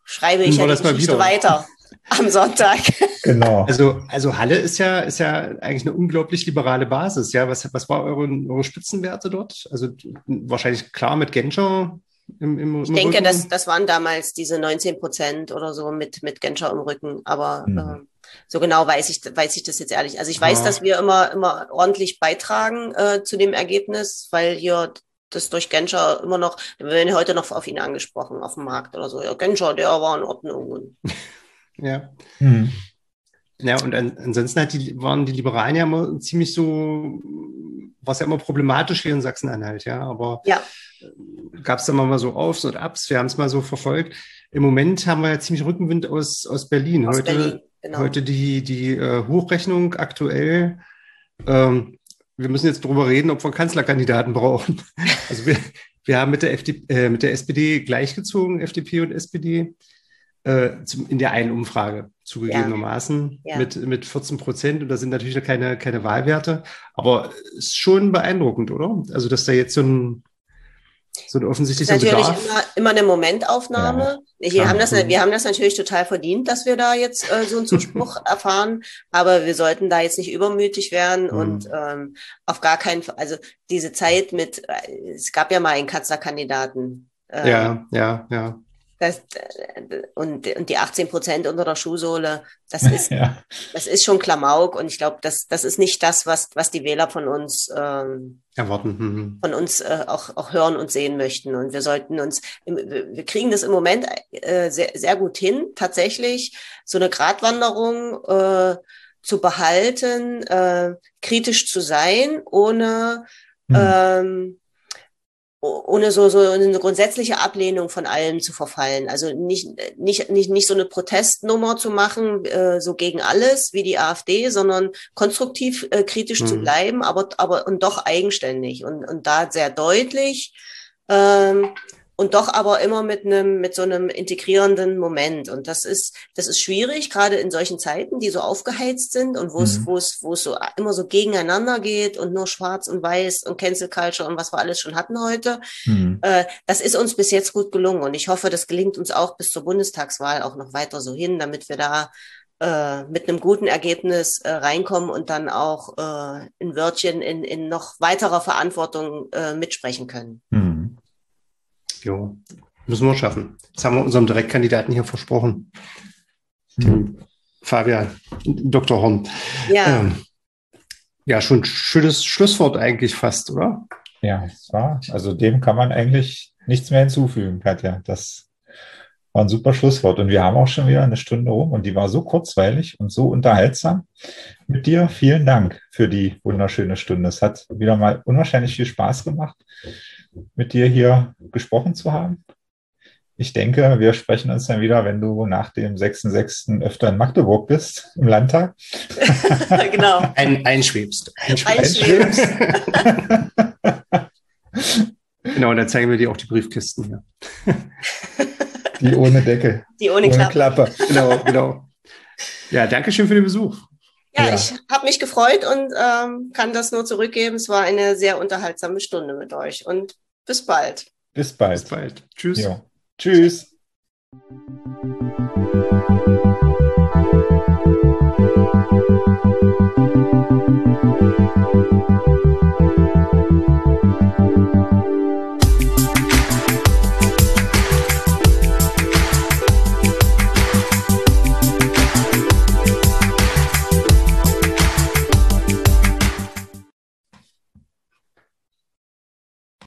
schreibe ich ja die Geschichte weiter am Sonntag. Genau. Also Halle ist ja eigentlich eine unglaublich liberale Basis. Ja, was war eure Spitzenwerte dort? Also wahrscheinlich klar mit Genscher im Ich denke, Rücken. das waren damals diese 19% oder so mit Genscher im Rücken. Aber so genau weiß ich das jetzt ehrlich. Also ich weiß, dass wir immer ordentlich beitragen zu dem Ergebnis, weil hier das durch Genscher immer noch, wir werden ja heute noch auf ihn angesprochen, auf dem Markt oder so. Ja, Genscher, der war in Ordnung. Ja. Ja, und ansonsten waren die Liberalen ja immer ziemlich so, war es ja immer problematisch hier in Sachsen-Anhalt, ja, aber gab es da mal so Aufs und Abs, wir haben es mal so verfolgt. Im Moment haben wir ja ziemlich Rückenwind aus Berlin. Heute die Hochrechnung aktuell, wir müssen jetzt darüber reden, ob wir Kanzlerkandidaten brauchen. Also wir haben mit der SPD gleichgezogen, FDP und SPD, in der einen Umfrage zugegebenermaßen mit 14%. Und da sind natürlich noch keine Wahlwerte. Aber es ist schon beeindruckend, oder? Also, dass da jetzt so ein offensichtlicher Bedarf... Das ist natürlich immer eine Momentaufnahme. Ja. Wir haben das natürlich total verdient, dass wir da jetzt so einen Zuspruch erfahren. Aber wir sollten da jetzt nicht übermütig werden und auf gar keinen Fall, also diese Zeit es gab ja mal einen Kanzlerkandidaten. Ja. Und die 18% unter der Schuhsohle, das ist schon Klamauk. Und ich glaube, das ist nicht das, was die Wähler von uns erwarten, von uns auch hören und sehen möchten. Und wir sollten wir kriegen das im Moment sehr, sehr gut hin, tatsächlich so eine Gratwanderung zu behalten, kritisch zu sein, ohne so eine grundsätzliche Ablehnung von allem zu verfallen. Also nicht so eine Protestnummer zu machen, so gegen alles wie die AfD, sondern konstruktiv kritisch zu bleiben, aber und doch eigenständig und da sehr deutlich und doch aber immer mit so einem integrierenden Moment. Und das ist schwierig, gerade in solchen Zeiten, die so aufgeheizt sind und wo es so immer so gegeneinander geht und nur schwarz und weiß und Cancel Culture und was wir alles schon hatten heute. Das ist uns bis jetzt gut gelungen. Und ich hoffe, das gelingt uns auch bis zur Bundestagswahl auch noch weiter so hin, damit wir da mit einem guten Ergebnis reinkommen und dann auch ein Wörtchen in noch weiterer Verantwortung mitsprechen können. Jo, müssen wir schaffen. Das haben wir unserem Direktkandidaten hier versprochen. Dem Fabian, Dr. Horn. Ja, schon ein schönes Schlusswort eigentlich fast, oder? Ja, also dem kann man eigentlich nichts mehr hinzufügen, Katja. Das war ein super Schlusswort. Und wir haben auch schon wieder eine Stunde rum und die war so kurzweilig und so unterhaltsam mit dir. Vielen Dank für die wunderschöne Stunde. Es hat wieder mal unwahrscheinlich viel Spaß gemacht, mit dir hier gesprochen zu haben. Ich denke, wir sprechen uns dann wieder, wenn du nach dem 6.6. öfter in Magdeburg bist, im Landtag. Genau. Einschwebst. Genau, und dann zeigen wir dir auch die Briefkisten hier. Die ohne Deckel. Die ohne Klappe. Genau. Ja, danke schön für den Besuch. Ja, ich habe mich gefreut und kann das nur zurückgeben. Es war eine sehr unterhaltsame Stunde mit euch und bis bald. Bis bald. Tschüss. Jo. Tschüss.